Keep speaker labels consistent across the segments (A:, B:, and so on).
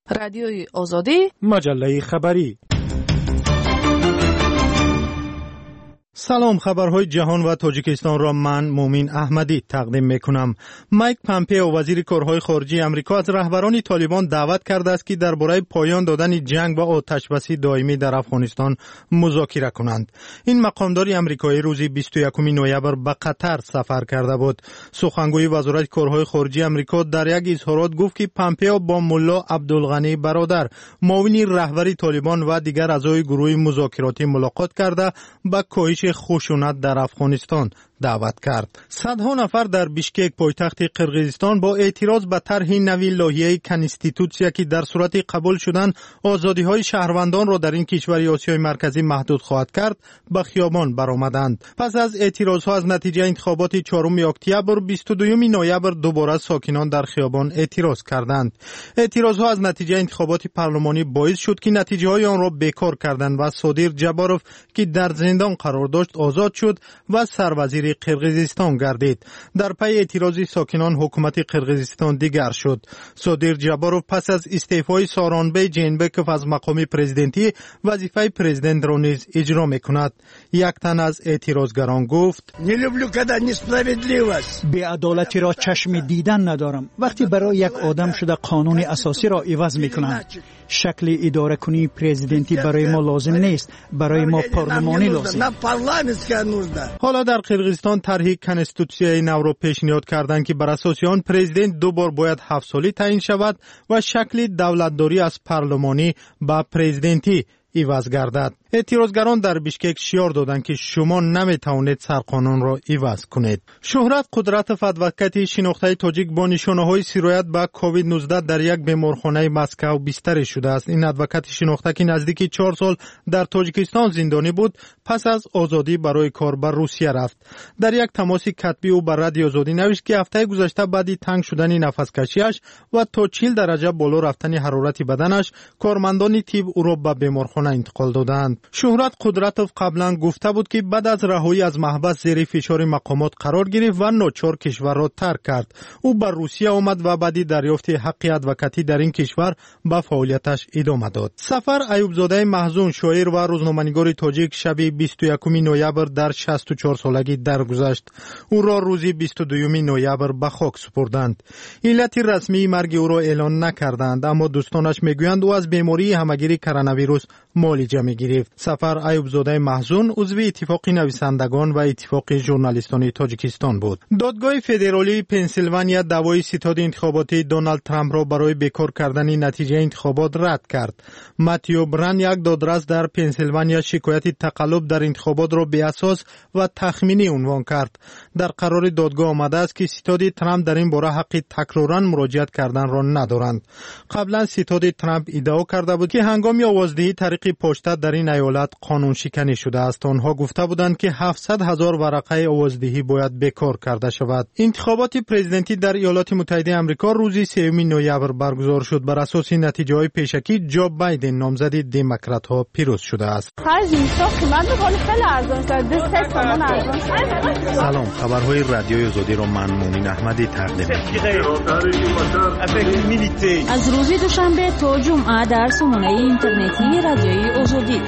A: رادیوی آزادی،
B: مجله خبری. سلام، خبرهای جهان و تاجیکستان را من مومین احمدی تقدیم میکنم. مایک پامپئو وزیر کارهای خارجی امریکا از رهبران طالبان دعوت کرده است که درباره پایان دادن جنگ و آتشبسی دائمی در افغانستان مذاکره کنند. این مقامدار امریکایی روز 21 نوامبر به قطر سفر کرده بود. سخنگوی وزارت کارهای خارجی امریکا در یک اظهارات گفت که پامپئو با ملا عبدالغنی برادر، معاون رهبر طالبان و دیگر اعضای گروه مذاکراتی ملاقات کرده به کاهش خشونت در افغانستان دعوت کرد. صدها نفر در بیشکک پایتخت قرقیزستان با اعتراض به طرح نوی لایحه کنستیتوسیا که در صورت قبول شدن آزادی‌های شهروندان را در این کشور آسیای مرکزی محدود خواهد کرد به خیابان برآمدند. پس از اعتراضها از نتیجه انتخابات 4 اکتبر 22 نوامبر دوباره ساکنان در خیابان اعتراض کردند. اعتراضها از نتیجه انتخابات پارلمانی باعث شد که نتیجه‌های آن را بیکار کردند و صادر جباروف که در زندان قرار داشت آزاد شد و سروزیر قرقیزستان گردید. در پی اعتراض ساکنان حکومت قرقیزستان دیگر شد. صادر جباروف پس از استعفای سارانبی جینبکوف از مقام پرزیدنتی وظیفه پرزیدنت را نیز اجرا میکند. یک تن از اعتراضگران گفت:
C: بی‌عدالتی را چشم دیدن ندارم. وقتی برای یک آدم شده قانون اساسی را عوض میکنند. شکل اداره کنی پرزیدنتی برای ما لازم نیست، برای ما پارلمانی لازم.
B: حالا در قرقیزستان طرح کنستیتوسیای نو را پیشنهاد کردند که بر اساس آن پرزیدنت 2 بار باید 7 سالی تعیین شود و شکل دولتداری از پارلمانی به پرزیدنتی عوض گردد. اعتراضگران در بیشکک شعار دادند که شما نمیتوانید سرقانون را عوض کنید. شهرت قدرت فدوکتی شناخته تاجیک با نشانه‌های سرایت به کووید 19 در یک بیمارخانه مسکو بستری شده است. این ادوکت شناخته که نزدیک 4 سال در تاجیکستان زندانی بود، پس از آزادی برای کار به روسیه رفت. در یک تماس کتبی او با رادیو آزادی نوشت که هفته گذشته بعد تنگ شدن نفس‌کشی‌اش و تا 40 درجه بالا رفتن حرارت بدنش، کارمندان تیب او را به بیمارخانه انتقال دادند. شهرت قدرتوف قبلا گفته بود که بعد از رهایی از محبس زیر فشار مقامات قرار گرفت و ناچار کشور را ترک کرد. او به روسیه آمد و بعد دریافت حق ادوکاتی در این کشور به فعالیتش ادامه داد. سفر ایوبزاده محزون، شاعر و روزنامه‌نگار تاجیک، شب 21 نوامبر در 64 سالگی درگذشت. او را روز 22 نوامبر به خاک سپردند. علت رسمی مرگ او را اعلان نکردند، اما دوستانش میگویند او از بیماری همگیری کرونا ویروس معالجه می‌گرفت. سفر ایوبزاده محزون عضو اتفاق نویسندگان و اتفاق ژورنالیستان تاجیکستان بود. دادگاه فدرالی پنسیلوانیا دعوای ستاد انتخاباتی دونالد ترامپ را برای بیکار کردن نتیجه انتخابات رد کرد. ماتیو بران، یک دادرس در پنسیلوانیا، شکایت تقلب در انتخابات را بی اساس و تخمینی عنوان کرد. در قرار دادگاه آمده است که ستاد ترامپ در این باره حق تکرارا مراجعت کردن را ندارند. قبلا ستاد ترامپ ادعا کرده بود که هنگام آوازدهی طریق پشت در این ایالت قانون شکنی شده است. آنها گفته بودند که 700,000 ورقه آوازدهی باید بیکار کرده شود. انتخابات پرزیدنتی در ایالات متحده آمریکا روز 3 نوامبر برگزار شد. بر اساس نتیجه‌های پیشکی جو بایدن نامزد دموکرات‌ها پیروز شده است. سلام، خبرهای رادیوی آزادی را من مومین احمدی تقدیم می‌کنم.
D: از روز دوشنبه تا جمعه در سامانه اینترنتی رادیوی آزادی.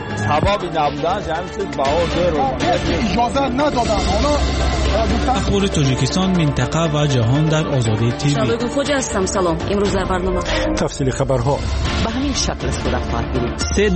E: اخبار تاجیکستان، منطقه و جهان در آزادی تیوی.
D: شبکه خوج هستم. سلام. امروز در برنامه
B: تفصیل خبرها
D: به همین شکل است که خواهد بود.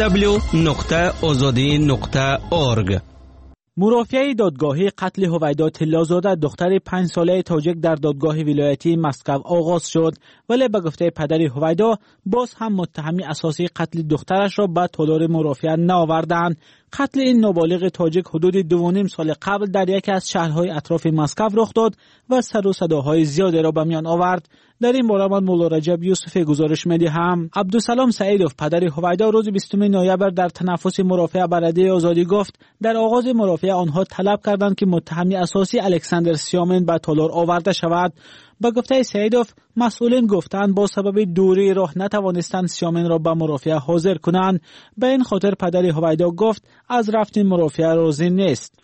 E: www.azadi.org.
C: مرافعه دادگاهی قتل هویدا طلازاده دختر 5 ساله تاجیک در دادگاه ولایتی مسکو آغاز شد، ولی به گفته پدر هویدا باز هم متهمی اساسی قتل دخترش را به تالار مرافعه نآوردند. قتل این نابالغ تاجیک حدود 2.5 سال قبل در یکی از شهرهای اطراف مسکو رخ داد و سر و صداهای زیادی را به میان آورد. در این باره من مولا رجب یوسفی گزارش می‌دهم. عبدالسلام سعیدوف پدر هویدا روز 20 نوامبر در تنفس مرافعه برنده آزادی گفت در آغاز مرافعه آنها طلب کردند که متهمی اساسی الکساندر سیامن به تالار آورده شود. با گفته سعیدوف مسئولین گفتند با سبب دوری راه نتوانستند سیامن را به مرافعه حاضر کنند. به این خاطر پدر هویدا گفت از رفتن مرافعه راضی نیست.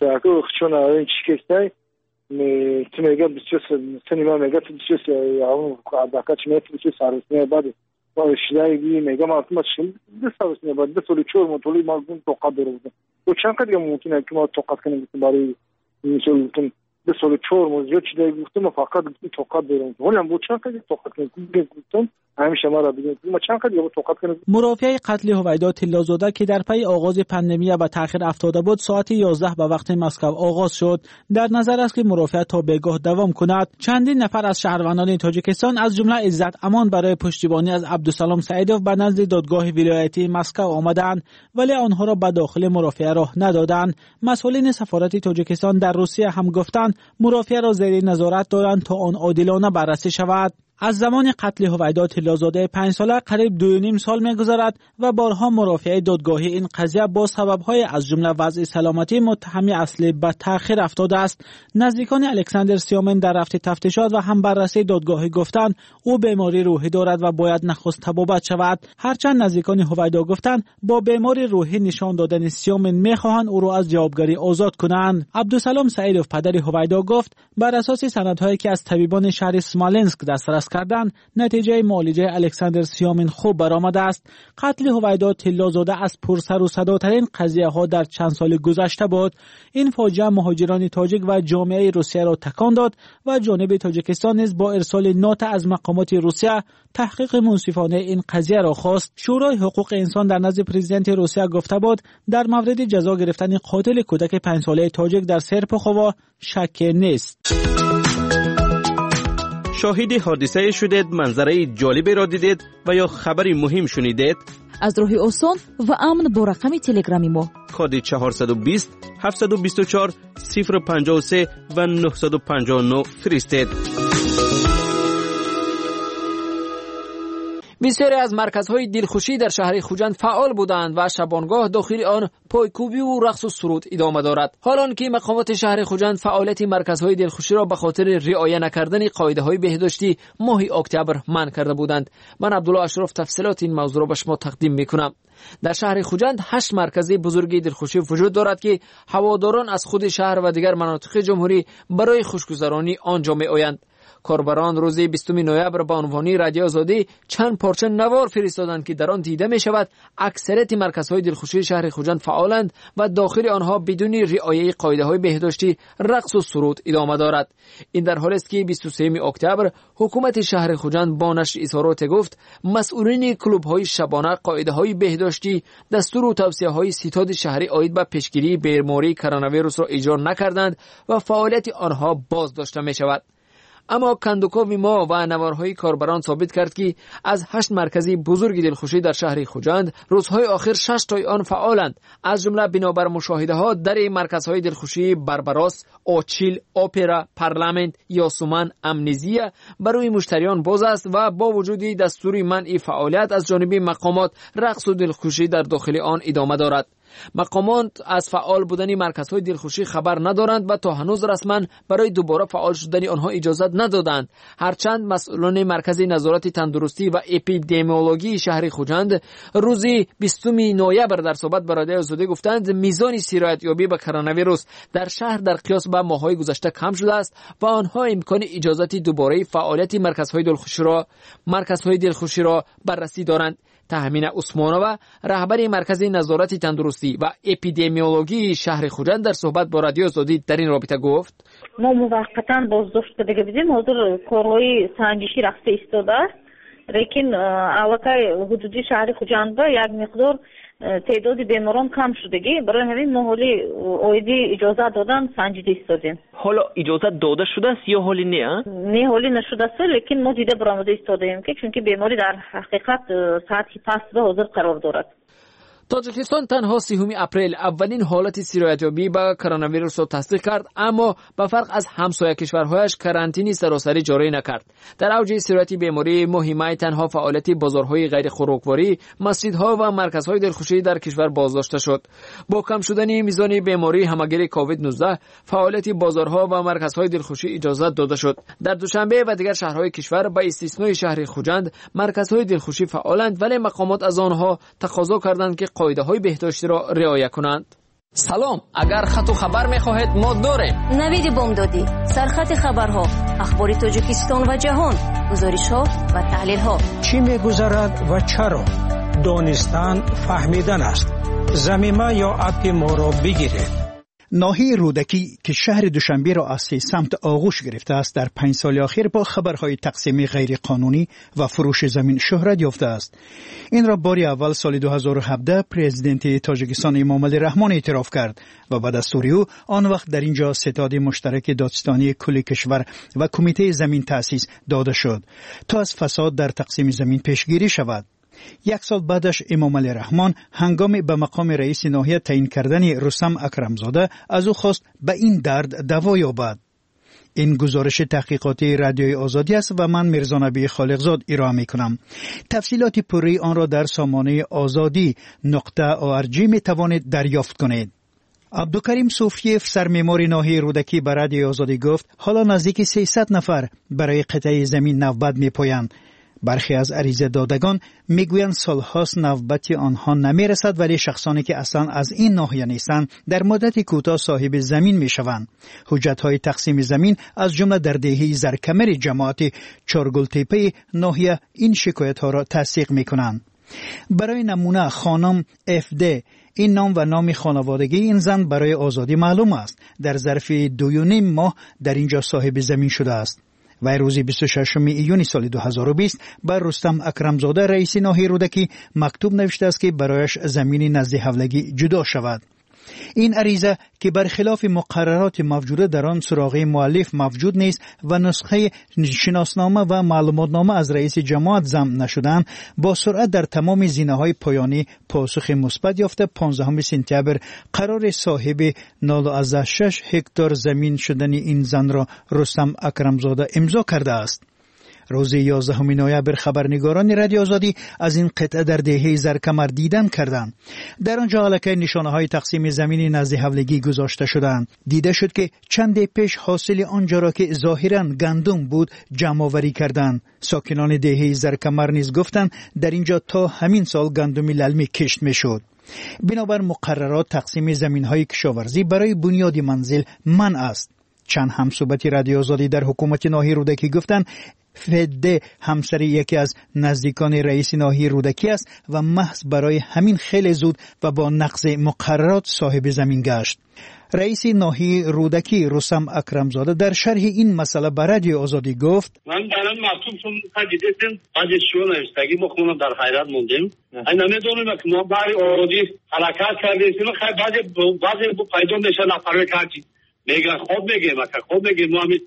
A: شدایی میگم اتماس شل دستاوسنه بعد 24 مطلوب ما توقع داریم و چند قدر ممکنه که ما توقع کنیم برای مثلا 24 موضوع چیزی گفتم فقط توقع داریم ولی با چند قدر توقع کنیم همیشه ما را بگیم ما چند قدر توقع کنیم.
C: مرافعه قتل هویدا طلازاده که در پی آغاز پاندمی به تأخیر افتاده بود ساعت 11 به وقت مسکو آغاز شد. در نظر است که مرافعه تا بگاه دوام کند. چندین نفر از شهروندان تاجیکستان از جمله عزت امان برای پشتیبانی از عبدالسلام سعیدوف به نزد دادگاه ولایتی مسکو آمدند ولی آنها را به داخل مرافعه راه ندادند. مسئولین سفارت تاجیکستان در روسیه هم گفتند مرافعه را زیر نظارت دارند تا آن عادلانه بررسی شود. از زمان قتل هویدا طلازاده 5 ساله قریب 2.5 سال می‌گذرد و بارها مرافعه دادگاهی این قضیه با سبب‌های از جمله وضع سلامتی متهمی اصلی به تأخیر افتاده است. نزدیکان الکساندر سیومن در رفت تفتیشات و هم بررسی دادگاهی گفتند او بیماری روحی دارد و باید نخست طبابت شود. هرچند نزدیکان هویدا گفتند با بیماری روحی نشان دادن سیومن می‌خواهند او را از جوابگری آزاد کنند. عبدالسلام سعیدوف پدر هویدا گفت بر اساس سندهایی که از طبیبان شهر اسمالنسک دسترس کردن نتیجه معالجه الکساندر سیومن خوب برآمده است. قتل هویدا طلازاده از پرسر و صداترین قضیه ها در چند سال گذشته بود. این فاجعه مهاجران تاجیک و جامعه روسیه را تکان داد و جانب تاجیکستان نیز با ارسال نوت از مقامات روسیه تحقیق منصفانه این قضیه را خواست. شورای حقوق انسان در نزد پرزیدنت روسیه گفته بود در مورد جزا گرفتن قاتل کودک 5 ساله تاجیک در سرپخوا شک نیست.
F: شاهد حادثه شدید، منظره جالبی را دیدید و یا خبری مهم شنیدید؟
D: از راه آسان و امن با رقم تلگرامی ما
F: کد 420 724 053 و 959 فرستید.
G: بسیاری از مرکزهای دلخوشی در شهر خوجند فعال بودند و شبانگاه داخل آن پایکوبی و رقص و سرود ادامه دارد. حالان که مقامات شهر خوجند فعالیت مرکزهای دلخوشی را به خاطر رعایت نکردن قاعده‌های بهداشتی ماه اکتبر منع کرده بودند. من عبدالله اشرف تفصیلات این موضوع را به شما تقدیم می‌کنم. در شهر خوجند 8 مرکز بزرگی دلخوشی وجود دارد که هواداران از خود شهر و دیگر مناطق جمهوری برای خوشگذرانی آنجا می‌آیند. کاربران روز 20 نوامبر با عنوان رادیو آزادی چند پارچه نوار فرستادند که در آن دیده می شود اکثریت مرکزهای دلخوشی شهر خوجند فعالند و داخل آنها بدون رعایت قاعده‌های بهداشتی رقص و سرود ادامه دارد. این در حالی است که 23 اکتبر حکومت شهر خوجند با نشر اظهارات گفت مسئولین کلوب‌های شبانه قاعده‌های بهداشتی، دستور و توصیه‌های ستاد شهری عاید به پیشگیری بیماری کرونا ویروس را اجرا نکردند و فعالیت آنها بازداشته می شود. اما کندوکاوی ما و نوارهای کاربران ثابت کرد که از 8 مرکزی بزرگ دلخوشی در شهر خوجند روزهای آخر 6 تای آن فعالند. از جمله بنابر مشاهده ها در مرکزهای دلخوشی بربراس، آچیل، اپرا، پارلمنت، یاسومن، امنیزیه برای مشتریان باز است و با وجود دستور منع فعالیت از جانب مقامات رقص و دلخوشی در داخل آن ادامه دارد. مقامات از فعال بودن مرکزهای دلخوشی خبر ندارند و تا هنوز رسما برای دوباره فعال شدن آنها اجازه ندادند. هرچند مسئولان مرکز نظارت تندرستی و اپیدمیولوژی شهر خوجند روز 20 نوامبر در صحبت با رادیو آزادی گفتند میزان سرایت یابی به کرونا ویروس در شهر در قیاس با ماه‌های گذشته کم شده است و آنها امکان اجازه دوباره فعالیت مرکزهای دلخوشی را بررسی دارند. تهمین عثمانова رهبر مرکز نظارت تندرستی و اپیدمیولوژی شهر خوجند در صحبت با رادیو آزادی در این رابطه گفت
H: ما موقتا بازداشت کرده بودیم حاضر کارهای سنجشی رفته ایستاده است لیکن علاقه حدودی شهر خوجند یک مقدار تعداد بیماران کم شدگی برای همین ما حالی اویدی اجازه دادن سنجیده ایستادیم.
F: حالا اجازه داده شده است یا حالی نه؟
H: نه حالی نشده است لیکن ما دیده برآمده ایستادیم که چون که بیماری در حقیقت سطح پست و حاضر قرار دارد.
G: تاجیکستان تنها 30 اپریل اولین حالت سرایتیابی با کرونا ویروس را تصدیق کرد، اما به فرق از همسایه کشورهایش کارانتینی سراسری جاری نکرد. در اوج سرایت بیماری مهمه تنها فعالیت بازارهای غیر خوراکواری، مسجدها و مرکزهای دلخوشی در کشور بازداشته شد. با کم شدن میزان بیماری همگیر کووید 19 فعالیت بازارها و مرکزهای دلخوشی اجازه داده شد. در دوشنبه و دیگر شهرهای کشور با استثنای شهر خوجند مرکزهای دلخوشی فعالند، ولی مقامات از آنها تقاضا کردند که قاعده‌های بهداشتی را رعایت کنند. سلام، اگر خط و خبر میخواهید ما داریم.
D: نوید بامدادی، سرخط خبرها، اخبار تاجیکستان و جهان، گزارش‌ها و تحلیل‌ها.
I: چی می‌گذرد و چرا؟ دانستن فهمیدن است. زمینه یا اپ ما را بگیرید.
J: ناحیه رودکی که شهر دوشنبه را از سمت آغوش گرفته است در 5 سال اخیر با خبرهای تقسیم غیر قانونی و فروش زمین شهرت یافته است. این را بار اول سال 2017 پرزیدنت تاجیکستان امامعلی رحمان اعتراف کرد و به دستور او آن وقت در اینجا ستاد مشترک دادستانی کل کشور و کمیته زمین تأسیس داده شد تا از فساد در تقسیم زمین پیشگیری شود. 1 سال بعدش امامعلی رحمان هنگام به مقام رئیس ناحیه تعیین کردن رستم اکرمزاده از او خواست به این درد دوا یابد. این گزارش تحقیقاتی رادیوی آزادی است و من میرزا نبی خالقزاد ارائه میکنم. تفصیلات پوری آن را در سامانه azadi.org می توانید دریافت کنید. عبدالکریم صوفیف سرمعمار ناحیه رودکی به رادیوی آزادی گفت حالا نزدیک 300 نفر برای قطعه زمین نوبت میپویند. برخی از عریضه دادگان میگویند سالهاست نوبت آنها نمیرسد ولی شخصانی که اصلا از این ناحیه نیستند در مدت کوتاه صاحب زمین میشوند. حجت‌های تقسیم زمین از جمله در دهه زرکمر جماعت چارگلتپه ناحیه این شکایت‌ها را تصدیق میکنند. برای نمونه خانم FD، این نام و نام خانوادگی این زن برای آزادی معلوم است، در ظرف 2.5 ماه در اینجا صاحب زمین شده است. و روز 26 ایون سال 2020 بر رستم اکرمزاده رئیس ناحیه رودکی مکتوب نوشته است که برایش زمین نزد حولگی جدا شود. این عریضه که برخلاف مقررات موجوده در آن سراغ مؤلف موجود نیست و نسخه شناسنامه و معلوماتنامه از رئیس جماعت ضم نشدند، با سرعت در تمام زینه‌های پایانی پاسخ مثبت یافته 15 سپتامبر قرار صاحب 0.6 هکتار زمین شدن این زن را رستم اکرمزاده امضا کرده است. روز 11 نوامبر خبرنگاران رادیو آزادی از این قطعه در دهه زرکمر دیدن کردند. در آنجا علاقه نشانه‌های تقسیم زمین نزد حولگی گذاشته شدند. دیده شد که چند پیش حاصل آنجا را که ظاهراً گندم بود جمع آوری کردند. ساکنان دهه زرکمر نیز گفتند در اینجا تا همین سال گندم للمی کشت میشد. بنابر مقررات تقسیم زمین‌های کشاورزی برای بنیاد منزل منع است. چند همصحبت رادیو آزادی در حکومت ناحیه رودکی گفتند فده همسر یکی از نزدیکان رئیس ناحیه رودکی است و محض برای همین خیلی زود و با نقض مقررات صاحب زمین گشت. رئیس ناحیه رودکی رستم اکرمزاده در شرح این مسئله به رادیو آزادی گفت
K: من برام مطلوب دیدم بعدش شو نوشتگی مخمون در حیرت موندیم. این نمیدونم که ما برای آزادی حرکت کردیم بعضی پیدا میشه نفره کردیم میگن خود میگه مثلا خود میگه ما همین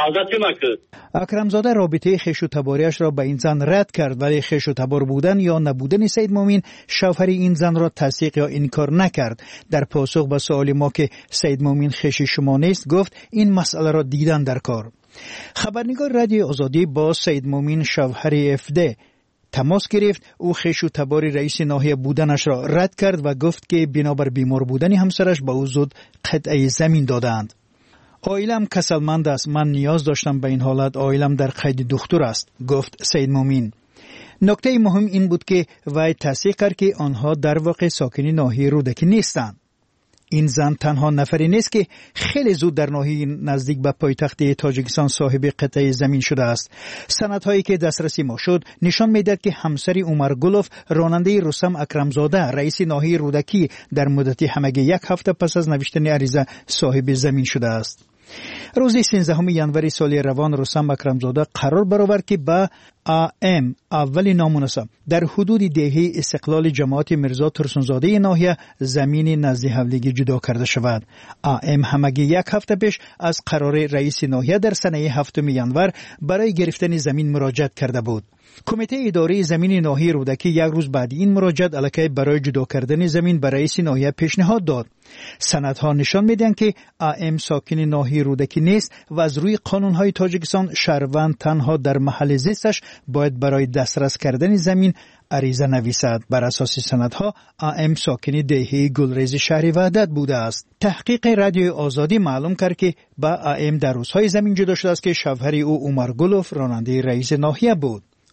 J: اکرمزاده رابطه خویش و تباریش را به این زن رد کرد ولی خویش و تبار بودن یا نبودن سید مومن شوهر این زن را تصدیق یا انکار نکرد. در پاسخ به سوال ما که سید مومن خویش شما نیست گفت این مسئله را دیدن در کار. خبرنگار رادیو آزادی با سید مومن شوهر FD تماس گرفت. او خویش و تبار رئیس ناحیه بودنش را رد کرد و گفت که بنابر بیمار بودن همسرش به او زود قطعه زمین دادند. عائلم کسلمند است، من نیاز داشتم به این حالت، عائلم در قید دکتر است، گفت سید مومن. نکته مهم این بود که وی تصدیق کرد که آنها در واقع ساکنی ناحیه رودکی نیستند. این زن تنها نفری نیست که خیلی زود در ناحیه نزدیک به پایتخت تاجیکستان صاحب قطعه زمین شده است. سندهایی که دسترسی ما شد نشان میدهد که همسر عمر گلوف راننده رستم اکرمزاده رئیس ناحیه رودکی در مدت همگی 1 هفته پس از نوشتن عریضه صاحب زمین شده است. روز 13 ژانویه سال روان رستم اکرمزاده قرار برآورد که با AM اول نامناسب در حدود دهه استقلال جماعت میرزا ترسونزاده ناحیه زمین نزد حولگی جدا کرده شود. AM همگی 1 هفته پیش از قرار رئیس ناحیه در سنه 7 ژانویه برای گرفتن زمین مراجعت کرده بود. کمیته اداره زمین ناحیه رودکی 1 روز بعد این مراجعت علاقه برای جدا کردن زمین برای رئیس ناحیه پیشنهاد داد. سندها نشان میدهند که AM ساکن ناحیه رودکی نیست و از روی قانونهای تاجیکستان شهروند تنها در محل زیستش باید برای دسترس کردن زمین عریضه نویسد. بر اساس سندها AM ساکن دهه گلریز شهر وحدت بوده است. تحقیق رادیو آزادی معلوم کرد که با AM در روزهای زمین جدا شده است که شوهر او عمر گلوف راننده رئیس ناحیه بود.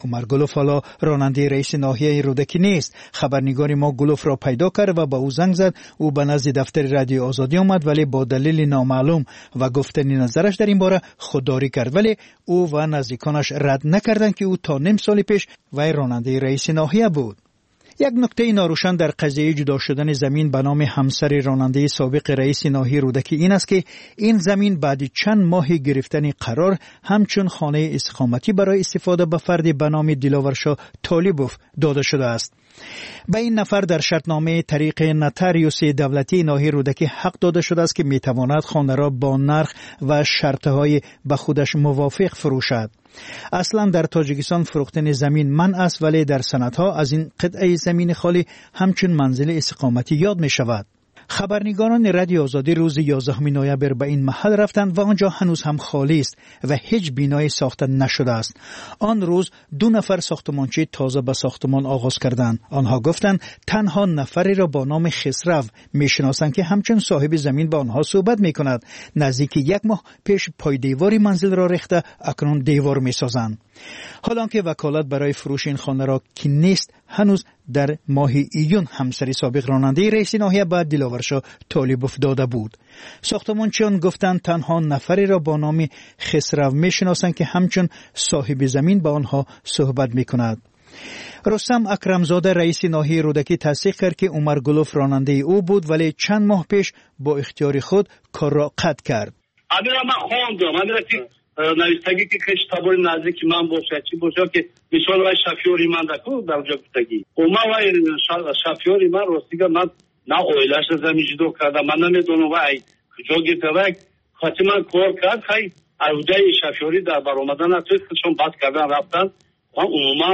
J: عمر گلوف حالا راننده رئیس ناحیه رودکی نیست. خبرنگار ما گلوف را پیدا کرد و به او زنگ زد. او به نزد دفتر رادیو آزادی آمد ولی با دلیل نامعلوم و گفتن نظرش در این باره خودداری کرد، ولی او و نزدیکانش رد نکردند که او تا نیم سال پیش وی راننده رئیس ناحیه بود. یک نکته ناروشن در قضیه جدا شدن زمین به نام همسر راننده سابق رئیس ناحیه رودکی این است که این زمین بعد چند ماه گرفتن قرار همچون خانه اقامتی برای استفاده به فرد به نام دیلاورشاه طالبوف داده شده است. به این نفر در شرطنامه طریق نتاریوس دولتی ناحیه رودکی حق داده شده است که میتواند خانه را با نرخ و شرطهای به خودش موافق فروشد. اصلا در تاجیکستان فروختن زمین منع است، ولی در سندها از این قطعه زمین خالی همچون منزل اقامتی یاد می شود. خبرنگاران رادیو آزادی روز 11 نوامبر به این محل رفتند و آنجا هنوز هم خالی است و هیچ بینایی ساخته نشده است. آن روز 2 نفر ساختمانچی تازه به ساختمان آغاز کردند. آنها گفتند تنها نفری را با نام خسرو میشناسند که همچون صاحب زمین با آنها صحبت میکند. نزدیک 1 ماه پیش پای دیواری منزل را ریخته اکنون دیوار میسازند. حالا که وکالت برای فروش این خانه را که نیست، هنوز در ماه ایون همسری سابق راننده رئیس ناحیه به دیلاورشاه طالبوف داده بود. ساختمانچیان گفتند تنها نفری را با نام خسرو میشناسند که همچون صاحب زمین با آنها صحبت میکند. رستم اکرمزاده رئیس ناحیه رودکی تصدیق کرد که عمر گلوف راننده او بود، ولی چند ماه پیش با اختیار خود کار را قطع کرد.
K: نویستگی که کتابای نزدیک من باشه چی باشه که مثال وای شفیوری من دکو در جا گفتگی اوما وای شفیوری من راستیگه من نه اویلش زمین جدو کردم، من نمیدونم وای کجا گفتگی خاطر من کار کرد خیلی عوده شفیوری در برآمدن نتوست چون بس کردن رفتن و عموما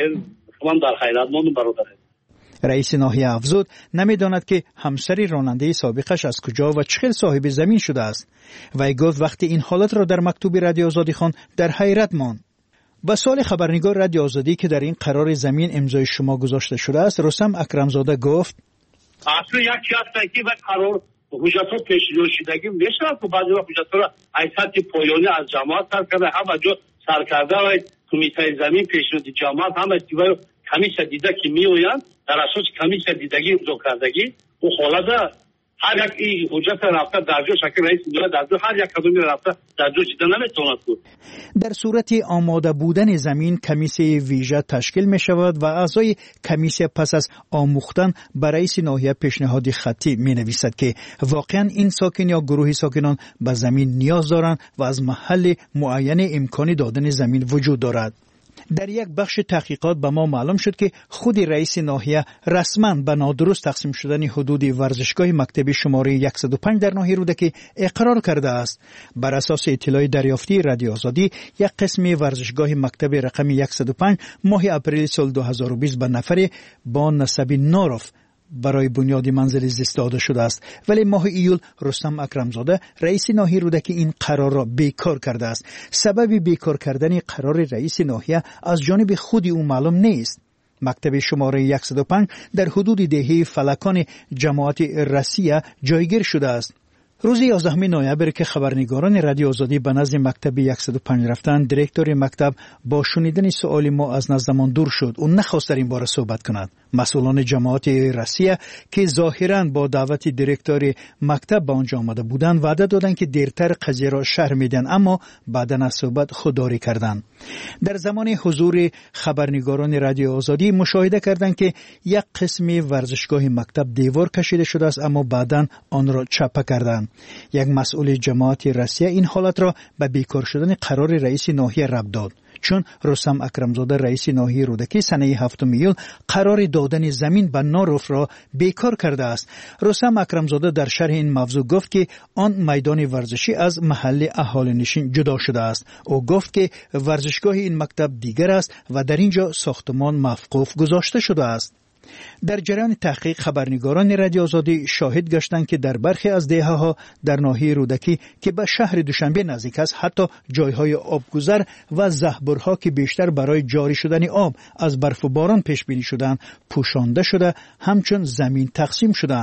K: من در خیرات موندم برادر.
J: رئیس ناحیه افزود نمیداند که همسری راننده سابقش از کجا و چه صاحب زمین شده است. وی گفت وقتی این حالت را در مکتوب رادیو آزادی خواند در حیرت ماند. با سوال خبرنگار رادیو آزادی که در این قرار زمین امضای شما گذاشته شده است، رستم اکرمزاده گفت
K: اصلا یک هست که وقت قرار حجت‌ها پیش‌جویی شدگی میشه که بعضی وقت حجت‌ها را ایساتی پایانی از جماعت سر کرده، همه جا سر کرده و کمیته زمین پیشنهادی جماعت همه دیوار کمیسیون دیده که میآیند در اساس کمیسیون دیدگی امضا کردگی و حالا هر یک این حجت رفته در جو شکل رئیس میاد در جو هر یک کدومی رفته در جو چیزا نمیتواند بود.
J: در صورت آماده بودن زمین کمیسیون ویژه تشکیل می شود و اعضای کمیسیون پس از آموختن به رئیس ناحیه پیشنهادی خطی می نویسد که واقعا این ساکن یا گروه ساکنان به زمین نیاز دارند و از محل معین امکانی دادن زمین وجود دارد. در یک بخش تحقیقات به ما معلوم شد که خود رئیس ناحیه رسما به نادرست تقسیم شدن حدود ورزشگاه مکتب شماره 105 در ناحیه رودکی اقرار کرده است. بر اساس اطلاع دریافتی رادیو آزادی، یک قسم ورزشگاه مکتب رقم 105 ماه اپریل سال 2020 به نفر با نسب ناروف برای بنیاد منزل زیست داده شده است، ولی ماه ایول رستم اکرمزاده رئیس ناحیه رودکی این قرار را بیکار کرده است. سبب بیکار کردن قرار رئیس ناحیه از جانب خود او معلوم نیست. مکتب شماره 105 در حدود دهه فلکان جماعت رسیه جایگیر شده است. روز 11 نوامبر که خبرنگاران رادیو آزادی به نزد مکتب 105 رفتند، دیرکتور مکتب با شنیدن سؤال ما از نزدمان دور شد. او نخواست در این باره صحبت کند. مسئولان جماعت رسیه که ظاهراً با دعوت دیرکتور مکتب به آنجا آمده بودند وعده دادند که دیرتر قضیه را شرح میدن، اما بعد از صحبت خودداری کردند. در زمان حضور خبرنگاران رادیو آزادی مشاهده کردند که یک قسم ورزشگاه مکتب دیوار کشیده شده است، اما بعداً آن را چپه کردند. یک مسئول جماعت رسیه این حالت را به بیکار شدن قرار رئیس ناحیه ربط داد، چون رستم اکرمزاده رئیس ناحیه رودکی سنه 7 ایول قرار دادن زمین به ناروف را بیکار کرده است. رستم اکرمزاده در شرح این موضوع گفت که آن میدان ورزشی از محل اهالی نشین جدا شده است. او گفت که ورزشگاه این مکتب دیگر است و در اینجا ساختمان موقوف گذاشته شده است. در جریان تحقیق خبرنگاران رادیو آزادی شاهد گشتند که در برخی از دهه‌ها در ناحیه رودکی که به شهر دوشنبه نزدیک است، حتی جایهای آبگذر و زهبرها که بیشتر برای جاری شدن آب از برف و باران پیش بینی شدند پوشانده شده همچون زمین تقسیم شدند.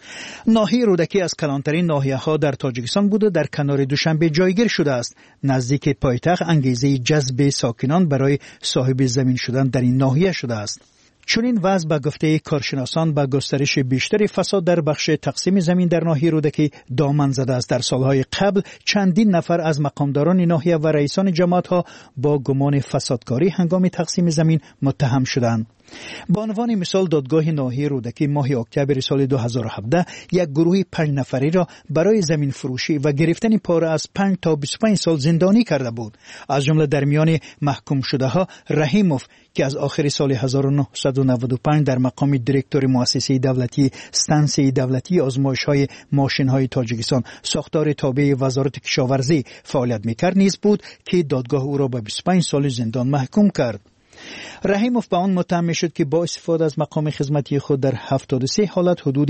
J: ناحیه رودکی از کلانترین ناحیه‌ها در تاجیکستان بود و در کنار دوشنبه جایگیر شده است. نزدیک پایتخت انگیزه جذب ساکنان برای صاحب زمین شدن در این ناحیه شده است. چون این وضع به گفته کارشناسان به گسترش بیشتر فساد در بخش تقسیم زمین در ناحیه رودکی دامن زده است. در سالهای قبل چندین نفر از مقامداران ناحیه و رئیسان جماعت‌ها با گمان فسادکاری هنگام تقسیم زمین متهم شدند. به عنوان مثال دادگاه ناحیه رودکی ماه اکتبر سال 2017 یک گروه 5 نفری را برای زمین فروشی و گرفتن پاره از 5 تا 25 سال زندانی کرده بود. از جمله در میان محکوم شده ها رحیموف که از آخر سال 1995 در مقام دیرکتور مؤسسه دولتی استانسیه دولتی آزمایش‌های ماشین‌های تاجیکستان ساختار تابع وزارت کشاورزی فعالیت می‌کرد نیز بود که دادگاه او را به 25 سال زندان محکوم کرد. رحیموف به آن متهم شد که با استفاده از مقام خدمتی خود در 73 حالت حدود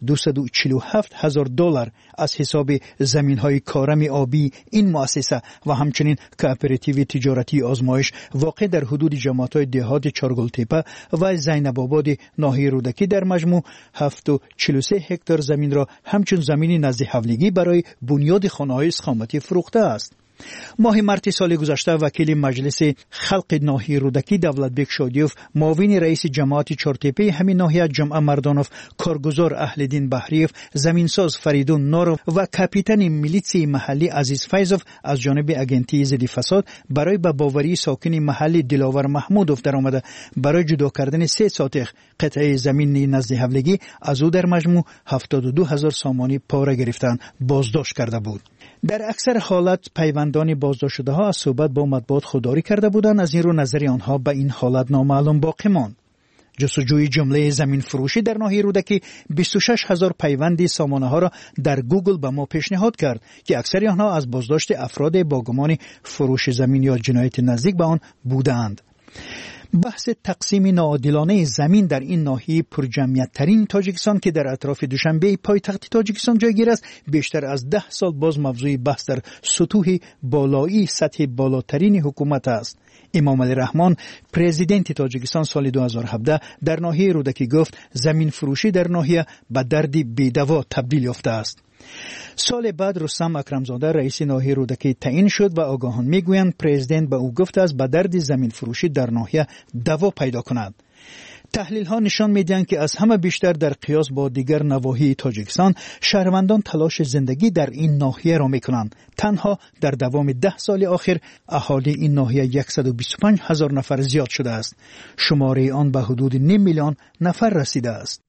J: $247,000 از حساب زمین‌های کارم آبی این مؤسسه و همچنین کوآپراتیو تجارتی آزمایش واقع در حدود جماعت‌های دهات چارگلتپه و زینب آباد ناحیه رودکی در مجموع 743 هکتار زمین را همچون زمین نزد حولگی برای بنیاد خانه‌های اقامتی فروخته است. ماه مارس سال گذشته وکیل مجلس خلق ناحیه رودکی دولتبک شادیوف، معاون رئیس جماعت چارتپه همین ناحیه جمعه مردانوف، کارگزار اهلدین بحریف، زمینساز فریدون نورو و کاپیتان میلیسی محلی عزیز فیضوف از جانب اگنتی ضد فساد برای به باوری ساکن محلی دلاور محمودوف در آمده برای جدا کردن 3 ساتق قطعه زمین نزد حولگی از او در مجموع 72,000 سامانی پاره گرفتن بازداشت کرده بود. در اکثر حالات پیوندان بازداشت شده ها از صحبت با مطبوعات خودداری کرده بودند، از این رو نظر آنها به این حالت نامعلوم باقی ماند. جستجوی جمله زمین فروشی در ناحیه رودکی 26,000 پیوند سامانه ها را در گوگل به ما پیشنهاد کرد که اکثر آنها از بازداشت افراد با گمان فروش زمین یا جنایت نزدیک به آن بودند. بحث تقسیم ناعادلانه زمین در این ناحیه پرجمعیت ترین تاجیکستان که در اطراف دوشنبه پایتخت تاجیکستان جایگیر است بیشتر از 10 سال باز موضوع بحث در سطوح بالایی سطح بالاترین حکومت است. امام علی رحمان پرزیدنت تاجیکستان سال 2017 در ناحیه رودکی گفت زمین فروشی در ناحیه به درد بی‌دوا تبدیل یافته است. سال بعد رستم اکرمزاده رئیس ناحیه رودکی تعیین شد و آگاهان میگویند پرزیدنت به او گفته است به درد زمین فروشی در ناحیه دوا پیدا کند. تحلیل ها نشان میدهند که از همه بیشتر در قیاس با دیگر نواحی تاجیکستان شهروندان تلاش زندگی در این ناحیه را میکنند. تنها در دوام 10 سال آخر اهالی این ناحیه 125,000 نفر زیاد شده است. شماره آن به حدود 9 میلیون نفر رسیده است.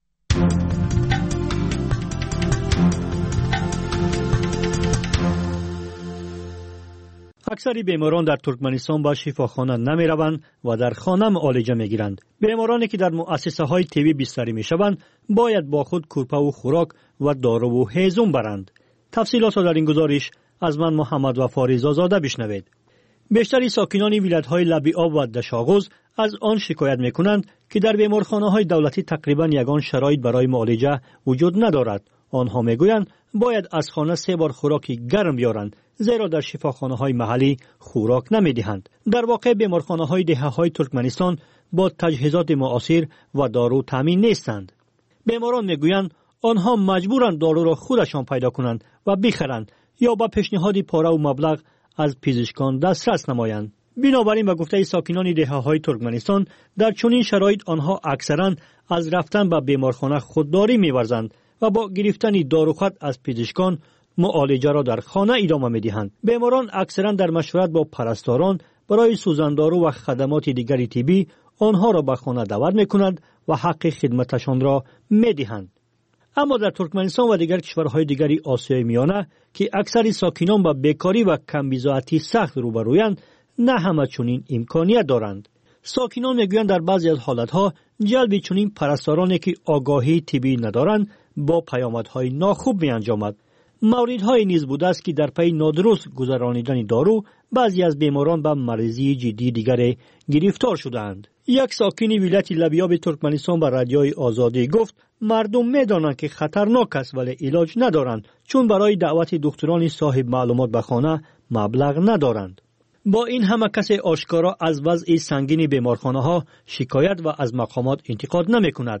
L: اکثر بیماران در ترکمنستان به شفاخانه نمی روند و در خانه معالجه می گیرند. بیمارانی که در مؤسسه های طبی بستری می شوند باید با خود کورپه و خوراک و دارو و هیزم برند. تفصیلات را در این گزارش از من محمد وفا رضازاده بشنوید. بیشتر ساکنان ولایت های لبی آب و دشاغوز از آن شکایت می کنند که در بیمارخانه های دولتی تقریبا یگان شرایط برای معالجه وجود ندارد. آنها می گویند باید از خانه 3 بار خوراک گرم بیارند زیرا در شفاخانه های محلی خوراک نمی دهند. در واقع بیمارخانه های دهه های ترکمنستان با تجهیزات معاصر و دارو تامین نیستند. بیماران می گویند آنها مجبورند دارو را خودشان پیدا کنند و بخرند یا با پیشنهاد پاره و مبلغ از پزشکان دسترس نمایند. بنابراین به گفته ساکنان دهه های ترکمنستان در چنین شرایط آنها اکثرا از رفتن به بیمارخانه خودداری می‌ورزند و با گرفتن داروخط از پزشکان معالجه را در خانه ادامه می‌دهند. بیماران اکثرا در مشورت با پرستاران برای سوزاندارو و خدمات دیگری طبی آنها را به خانه دعوت می‌کنند و حق خدمتشان را می‌دهند. اما در ترکمنستان و دیگر کشورهای دیگری آسیای میانه که اکثر ساکنان با بیکاری و کمبزاعتی سخت روبرویند نه همه چنین امکانیت دارند. ساکنان میگویند در بعضی از حالتها جلب چنین پرستارانی که آگاهی طبی ندارند با پیامدهای ناخوب می انجامد. موردهای نیز بوده است که در پی نادرست گذرانیدن دارو بعضی از بیماران به مریضی جدی دیگر گرفتار شدند. یک ساکن ولایت لبیاب ترکمنستان به رادیوی آزادی گفت مردم میدانند که خطرناک است ولی علاج ندارند چون برای دعوت دکتران صاحب معلومات به خانه مبلغ ندارند. با این همه کسی آشکارا از وضع سنگین بیمارخانه ها شکایت و از مقامات انتقاد نمی کند.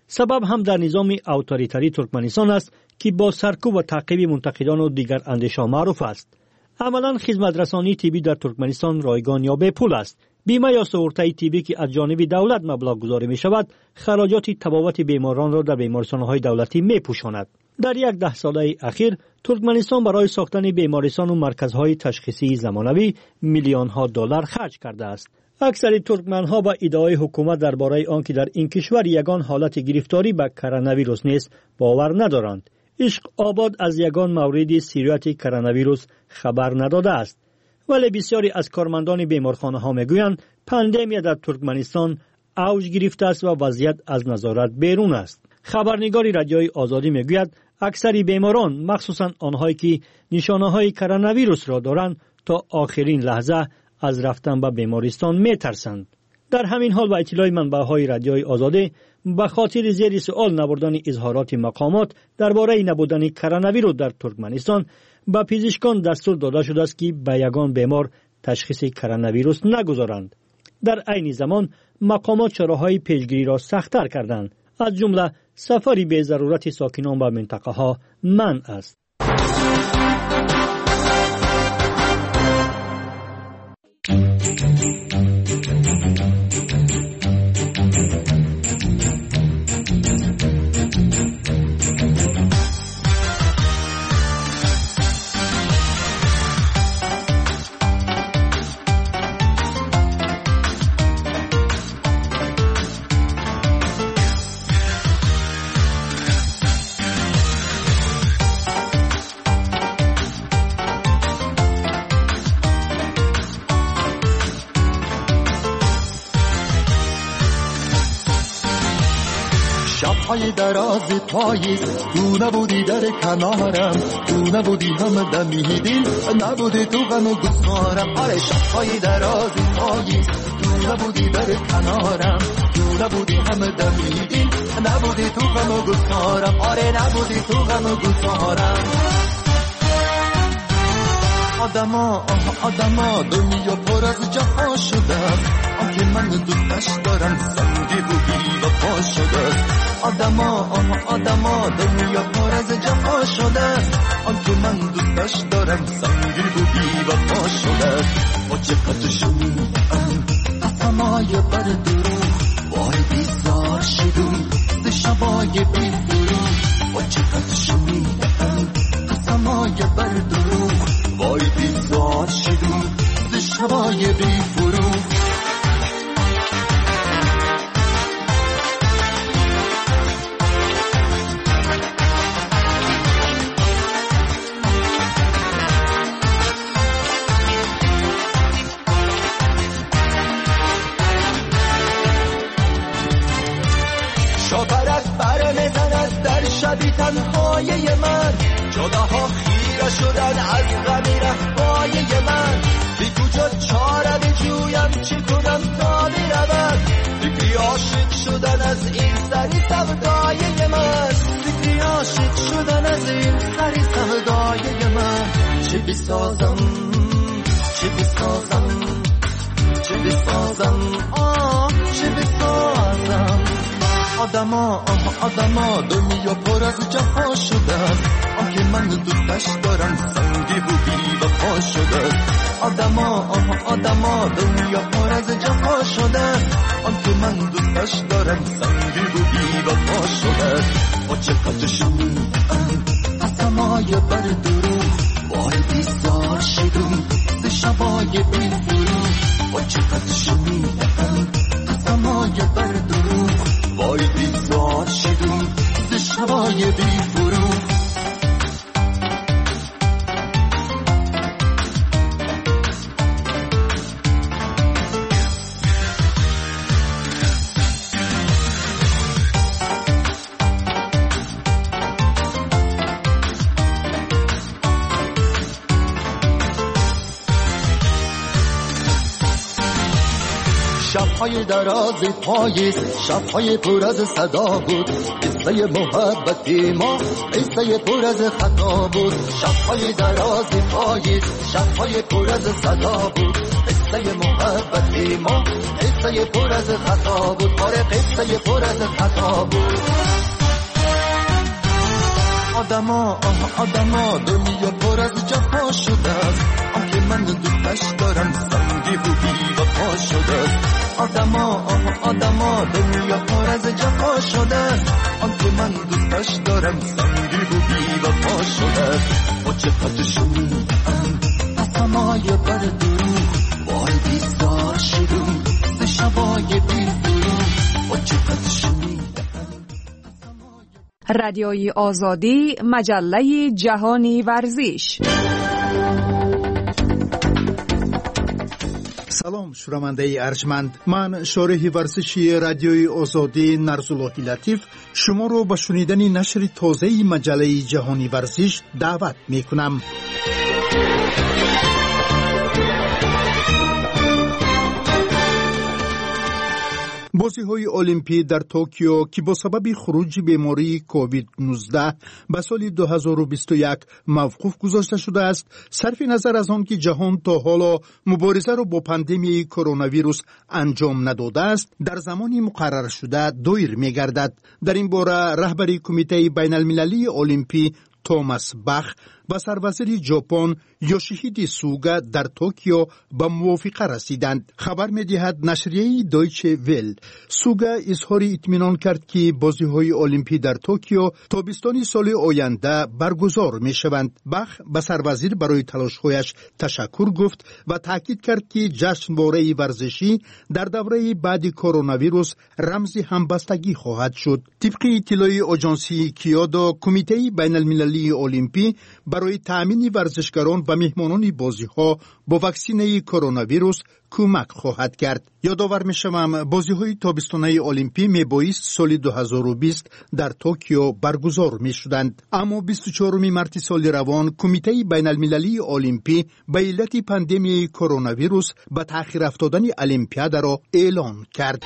L: سبب هم در نظام اتوریتری ترکمنستان است که با سرکوب و تعقیب منتقدان و دیگر اندیش‌ها معروف است. عملاً خدمت‌رسانی طبی در ترکمنستان رایگان یا به پول است. بیمه یا سئورته طبی که از جانب دولت مبلغ گذاری می شود، خراجات تبابت بیماران را در بیمارستان‌های دولتی می پوشاند. در 10 ساله اخیر ترکمنستان برای ساختن بیمارستان و مرکزهای تشخیصی زمانوی میلیون‌ها دلار خرج کرده است. اکثر ترکمن‌ها با ادعای حکومت درباره آنکه در این کشور یگان حالت گرفتاری به کرونا ویروس نیست باور ندارند. عشق آباد از یگان مورد سیریت کرونا ویروس خبر نداده است. ولی بسیاری از کارمندان بیمارخانه‌ها میگویند پاندمی در ترکمنستان اوج گرفته است و وضعیت از نظارت بیرون است. خبرنگار رادیوی آزادی میگوید اکثر بیماران، مخصوصا آنهایی که نشانه‌های کرونا ویروس را دارند، تا آخرین لحظه از رفتن به بیمارستان میترسند. در همین حال و اطلاع منبع‌های رادیوی آزادی به خاطر زیر سوال نبردن اظهارات مقامات درباره نبودن کرونا ویروس در ترکمنستان، به پزشکان دستور داده شده است که به یگان بیمار تشخیص کرونا ویروس نگذارند. در عین زمان مقامات چاره‌های پیشگیری را سخت‌تر کردند. از جمله سفری به ضرورت ساکنان به منطقه ها منع است.
M: شب‌های دراز پاییز تو نبودی در کنارم، تو نبودی هم دمی دل نبودی تو غم و گفتارم. آره شب‌های دراز پاییز تو نبودی در کنارم، تو نبودی هم دمی دل نبودی تو غم و گفتارم. آره نبودی تو غم و گفتارم. آدما دنیا پر از جفا شده، آنکه من دوستش دارم سنگی بودی و پا شده. آدما دنیا پر از جفا شده، آنکه من دوستش دارم سنگی بودی و پا شده. با چقدر شنیدم قسمای بر دروغ، وای بیزار شدم ز شبای بی فروغ. با چقدر شنیدم قسمای بر دروغ، وای بیزار شدم ز شبای بی فروغ. شاپرک بر میزند در شبی تنهای من، جداها خیره شدن از غمی رهبای من. بی کجا چاره بجویم چی کنم تا برود، فکری عاشق شدن از این سری سودای من. فکری عاشق شدن از این سری سودای من. چی بسازم چی بسازم چی بسازم چی بسازم. آدما دنیا پر از جفا شده، آنکه من دوستش دارم سنگی بودی و پا شده. آدما دنیا پر از جفا شده، آنکه من دوستش دارم سنگی بودی و پا شده. با چقدر شنیدم قسمای بر دروغ، وای بیزار شدم ز شبای بی فروغ. با چقدر شنیدم قسمای بر دروغ، وای بیزار شدم ز شبای بی فروغ. شب‌های دراز پاییز، شب‌های پر از صدا بود، قصه محبت ما قصه پر از خطا بود. شب‌های دراز پاییز، شب‌های پر از صدا بود، قصه محبت ما قصه پر از خطا بود. آره قصه پر از خطا بود. آدما آدما دنیا پر از جفا شده است، آنکه من دوستش دارم سنگی و بی وفا شده است. آدما دنیا پر از جفا شده است، آنکه من دوستش دارم سنگی و بی وفا شده است. با چقدر شنیدم قسمای بر دروغ، وای بیزار شدم ز شبای بی دروغ. با چقدر شنیدم.
N: رادیوی آزادی، مجله جهانی ورزش.
J: سلام شنونده ارجمند، من شارح ورزشی رادیوی آزادی نرزاللهی لطیف شما رو به شنیدن نشر تازه مجله جهانی ورزش دعوت می کنم. بازی‌های المپی در توکیو که با سبب خروج بیماری کووید 19 به سال 2021 موقوف گذاشته شده است، صرف نظر از آن که جهان تا حالا مبارزه را با پاندمی کرونا ویروس انجام نداده است، در زمانی مقرر شده دیر می‌گردد. در این باره رهبر کمیته بین المللی المپی توماس باخ با سروزیر ژاپن یوشیهیدی سوگا در توکیو به موافقه رسیدند. خبر می‌دهد نشریه دویچه ویل. سوگا اظهار اطمینان کرد که بازی‌های المپی در توکیو تابستان سال آینده برگزار می‌شوند. باخ به سروزیر برای تلاش‌هایش تشکر گفت و تاکید کرد که جشنواره ورزشی در دوره بعد کرونا ویروس رمز همبستگی خواهد شد. طبق اطلاع آژانسی کیودو، کمیته بین المللی المپی برای تأمین ورزشکاران و مهمانان بازی‌ها با واکسینه کرونا ویروس کمک خواهد کرد. یادآور می‌شوم بازی‌های تابستانه المپی میبایست سال 2020 در توکیو برگزار می‌شدند، اما 24 مارس سال روان کمیته بین المللی المپی به علت پاندمی کرونا ویروس به تأخیر افتادن المپیاد را اعلان کرد.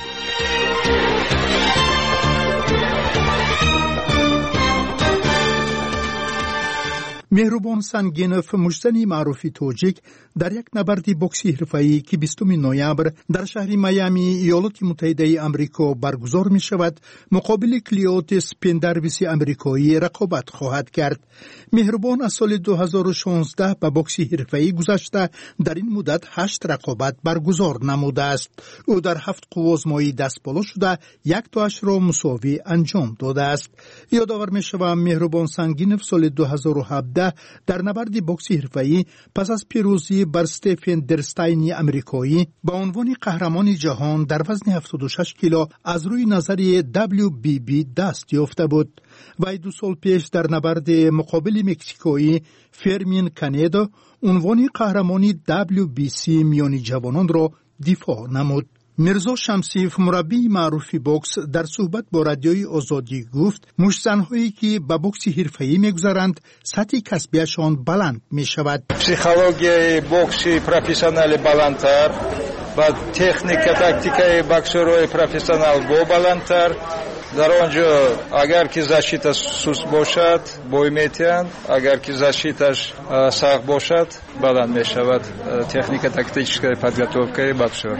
J: مهربان سنگینوف، مجزن معروف توجیک، در یک نبرد بوکسی حرفه‌ای که 20 نوامبر در شهر میامی ایالات متحده آمریکا برگزار می شود، مقابل کلیوتس پندرویس آمریکایی رقابت خواهد کرد. مهربان از سال 2016 به بوکسی حرفه‌ای گذشته در این مدت 8 رقابت برگزار نموده است. او در 7 قوزمایی دست بالا شده، یک تاش را مساوی انجام داده است. یادآور می شوم مهربان سنگینوف سال 2017 در نبرد بوکسی حرفه‌ای پس از پیروزی بر استفن درستاین آمریکایی با عنوان قهرمان جهان در وزن 76 کیلو از روی نظریه WBB دست یافته بود. و 2 سال پیش در نبرد مقابل مکزیکویی فرمین کانیدو عنوان قهرمانی WBC میانی جوانان را دفاع نمود. میرزا شمسیف، مربی معروف بوکس، در صحبت با رادیوی آزادی گفت مشت‌زن‌هایی که به بوکس حرفه‌ای می‌گذرند سطح کسبیشان بلند می‌شود.
O: پسیخولوژی بوکسی پروفسیونال بالاتر و تکنیک تاکتیکای بوکسورای پروفسیونال بالاتر. در آنجا اگر که защита سوس باشد بوی میتیند، اگر که защитаش سخت باشد بلند میشود. تکنیک تاکتیکای подготовкой боксер.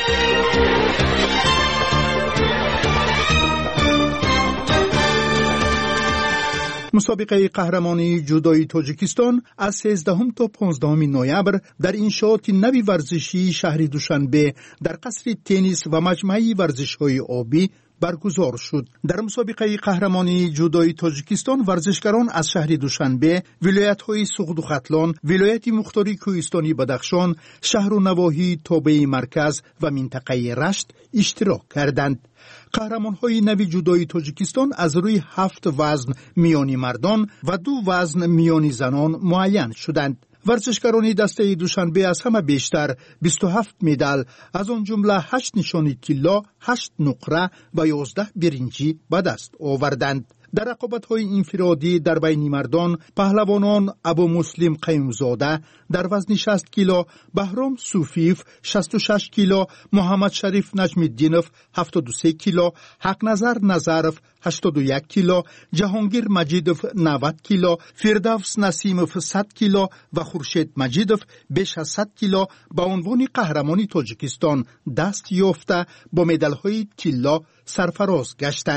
J: مسابقه قهرمانی جودوی تاجیکستان از 13 تا 15 نوامبر در انشاءات نوی ورزشی شهر دوشنبه در قصر تنیس و مجمع ورزش‌های آبی برگزار شد. در مسابقه قهرمانی جودوی تاجیکستان ورزشکاران از شهر دوشنبه، ولایت‌های سوغد و ختلان، ولایت مختاری کوهستانی بدخشان، شهر و نواحی توبه مرکز و منطقه رشت اشتراک کردند. قهرمان‌های نوی جودوی تاجیکستان از روی 7 وزن میانی مردان و 2 وزن میانی زنان معین شدند. ورزشکاران دسته دوشنبه از همه بیشتر 27 مدال، از آن جمله 8 نشانی طلا، 8 نقره و 11 برنجی به دست آوردند. در رقابت‌های انفرادی در بین مردان، پهلوانان ابو مسلم قیومزاده در وزن 60 کیلو، بهرام صوفیف 66 کیلو، محمد شریف نجم الدینوف 73 کیلو، حق نظر نظرف 81 کیلو، جهانگیر مجیدوف 90 کیلو، فردوس نسیموف 100 کیلو و خورشید مجیدوف بیش از 100 کیلو با عنوان قهرمانی تاجیکستان دست یافته با مدال‌های طلا سرفراز گشتند.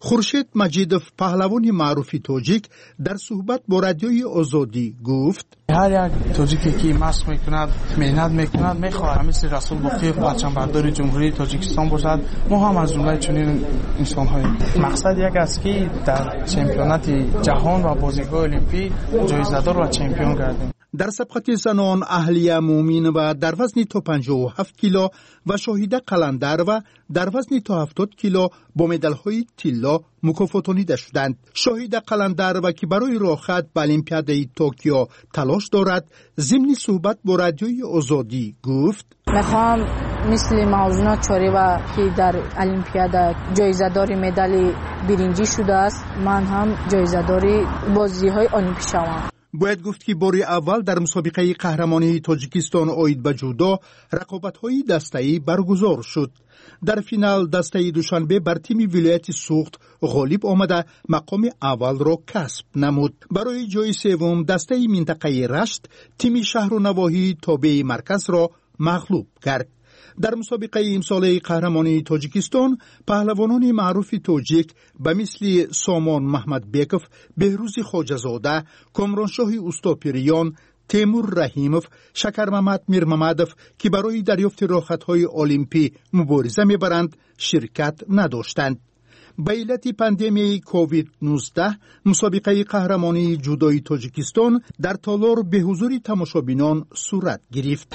J: خورشید مجیدوف پهلوان معروف تاجیک در صحبت با رادیوی آزادی گفت
P: هر یک تاجیکی که مشق میکند مهنت میکند میخواهد مثل رسول باقی پرچمبردار جمهوری تاجیکستان باشد. ما هم از جمله چنین انسان‌های مقصد یک است که در چمپیونات جهان و بازی‌های المپیک جایزه‌دار و چمپیون گردیم.
J: در سبقت زنان اهلیه مومین و در وزن تا 57 کیلو و شاهیده قلندر و در وزن تا 70 کیلو با مدال‌های طلا مکافاتانیده شدند. شاهیده قلندر و که برای راحت به المپیادای توکیو تلاش دارد ضمن صحبت با رادیوی آزادی گفت
Q: میخوام مثل موضوعات چاریوا که در المپیاد جایزه‌دار مدال برنجی شده است من هم جایزه‌دار بازی‌های المپیک شوم.
J: باید گفت که بار اول در مسابقه قهرمانی تاجیکستان اوید به جودو رقابت‌های دسته‌ای برگزار شد. در فینال دسته دوشنبه بر تیم ولایت سوخت غالب آمده مقام اول را کسب نمود. برای جای سوم دسته منطقه رشت تیم شهر و نواحی تابع مرکز را مغلوب کرد. در مسابقه امساله قهرمانی تاجیکستان پهلوانان معروف تاجیک به مثل سامان محمد بیکوف، بهروز خواجه‌زاده، کامرانشاه اوستاپیریان، تیمور رحیموف، شکر محمد میرممدوف که برای دریافت راحت‌های المپی مبارزه می‌برند شرکت نداشتند. به علت پاندمی کووید 19 مسابقه قهرمانی جودوی تاجیکستان در تالار به حضور تماشابینان صورت گرفت.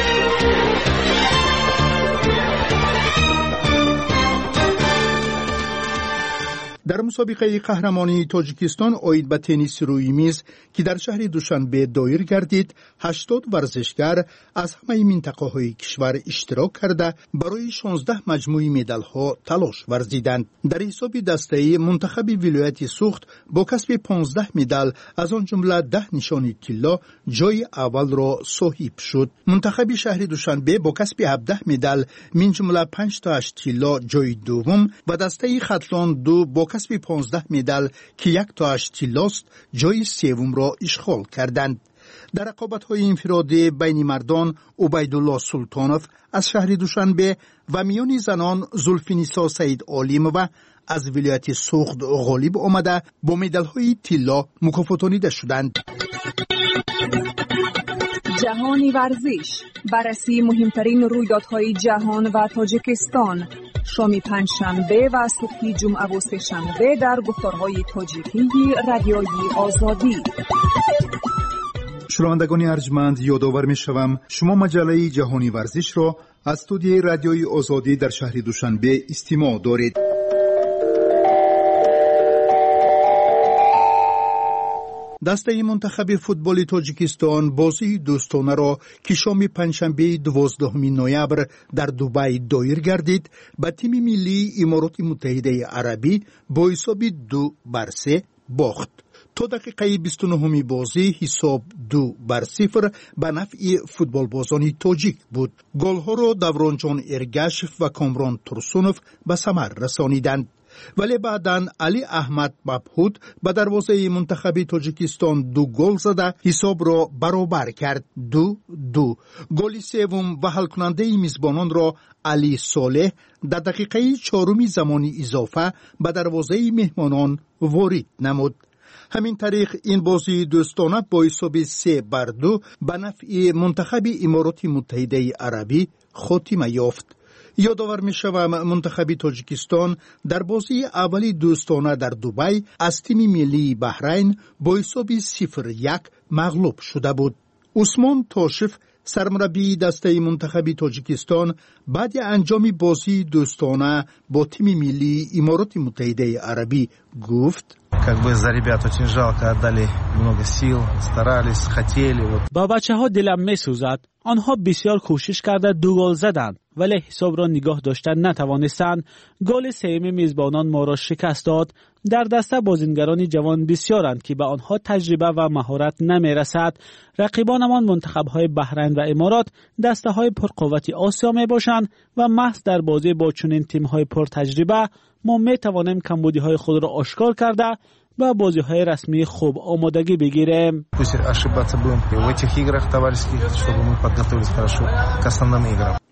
J: در مسابقه قهرمانی تاجیکستان اوید به تنیس روی میز که در شهر دوشنبه دایر گردید 80 ورزشگر از همه منطقه های کشور اشتراک کرده برای 16 مجموعه مدال ها تلاش ورزیدند. در حساب دسته منتخب ولایت سوخت با کسب 15 مدال از آن جمله 10 نشان طلا جای اول را صاحب شد. منتخب شهر دوشنبه با کسب 17 مدال من جمله 5 تا 8 طلا جای دوم و دسته خطلان دو با کسب 15 مدال که 1 تا 8 طلاست جای سوم را اشغال کردند. در رقابت‌های انفرادی بین مردان عبیدالله سلطانوف از شهر دوشنبه و میان زنان زلفینیسا سعید عالم‌وا از ولایت سوخت غالب آمده با مدال‌های طلا مکافاتانیده شدند.
N: جهانی ورزش، بررسی مهمترین رویدادهای جهان و تاجیکستان، شام پنجشنبه و صبح جمعه و سه‌شنبه در گفتارهای تاجیکی رادیوی آزادی.
J: شنوندگان ارجمند یادآور می‌شوم شما مجله جهانی ورزش را از استودیوی رادیوی آزادی در شهر دوشنبه استماع دارید. دسته منتخب فوتبال تاجیکستان بازی دوستانه را که شام پنجشنبه 12 نوامبر در دبی دایر گردید به تیم ملی امارات متحده عربی با حساب 2-3 باخت. تا دقیقه 29 بازی حساب 2-0 به نفع فوتبال بازان تاجیک بود. گل‌ها را دورانجان ارگشف و کامران ترسونوف به ثمر رسانیدند. ولی بعداً علی احمد مبهود به دروازه منتخب تاجیکستان 2 گل زده حساب را برابر کرد. 2-2. گل سوم و حل کننده میزبانان را علی صالح در دقیقه 4 زمان اضافه به دروازه مهمانان وارد نمود. همین طریق این بازی دوستانه با حساب 3-2 به نفع منتخب امارات متحده عربی خاتمه یافت. یادآور می‌شوم منتخب تاجیکستان در بازی اولی دوستانه در دبی از تیم ملی بحرین با حساب 0-1 مغلوب شده بود. عثمان تاشف سرمربی دسته منتخب تاجیکستان بعد انجام بازی دوستانه با تیم ملی امارات متحده عربی گفت
C: با بچه‌ها دلم می‌سوزد. آنها بسیار کوشش کرده 2 گل زدند ولی حساب را نگاه داشتن نتوانستند. گل سوم میزبانان ما را شکست داد. در دسته بازیگران جوان بسیارند که به آنها تجربه و مهارت نمی‌رسد. رقیبانمان منتخب‌های بحرین و امارات دسته‌های پرقوت آسیا میباشند و محض در بازی با چنین تیم‌های پرتجربه ما می‌توانیم کمبودی‌های خود را آشکار کرده و بازی‌های رسمی خوب آمادگی بگیریم.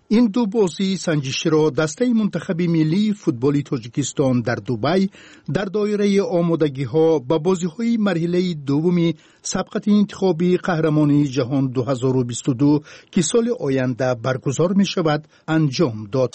J: این دو بازی سنجشی را دسته منتخب ملی فوتبال تاجیکستان در دبی در دایره آمادگی‌ها به بازی‌های مرحله دوم سبقت انتخابی قهرمانی جهان 2022 که سال آینده برگزار می‌شود انجام داد.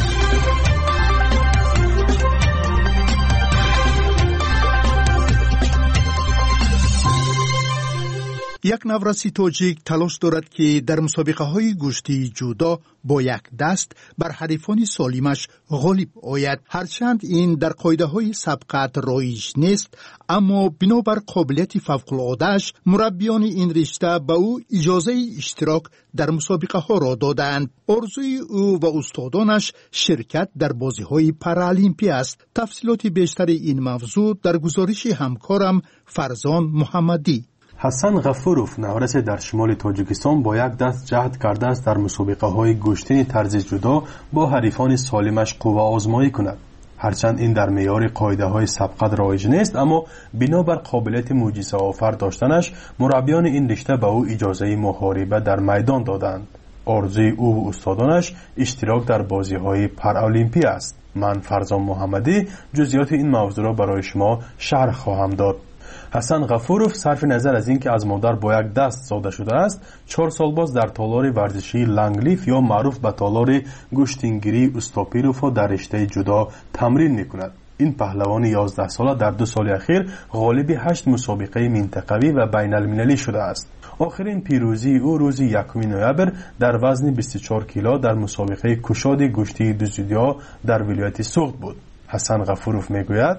J: یک نورسی تاجیک تلاش دارد که در مسابقه های گشتی جودو با یک دست بر حریفان سالمش غالب آید. هرچند این در قاعده های سبقت رایج نیست، اما بنابر قابلیت فوق العاده‌اش مربیان این رشته به او اجازه اشتراک در مسابقه ها را دادند. آرزوی او و استادانش شرکت در بازی های پارالیمپی است. تفصیلات بیشتر این موضوع در گزارش همکارم فرزان محمدی.
R: حسن غفوروف نورس در شمال تاجیکستان با یک دست جهد کرده است در مسابقه های گشتین طرز جودو با حریفان سالمش قوه آزمایی کند. هرچند این در معیار قاعده های سبقت رایج نیست، اما بنابر قابلیت معجزه آفر داشتنش مربیان این رشته به او اجازه محاربه در میدان دادند. آرزوی او و استادانش اشتراک در بازی های پارالیمپی است. من فرزان محمدی جزئیات این موضوع را برای شما شرح خواهم داد. حسن غفوروف صرف نظر از اینکه از مادر با یک دست زاده شده است، 4 سال باز در تالار ورزشی لنگلیف یا معروف به تالار گشتینگیری استاپیروف در رشته جودو تمرین میکند. این پهلوان 11 ساله در 2 سال اخیر غالب 8 مسابقه منطقوی و بین المللی شده است. آخرین پیروزی او روز 1 نوامبر در وزن 24 کیلو در مسابقه کشاد گشتی دوزیدیا در ولایت سوخت بود. حسن غفوروف میگوید: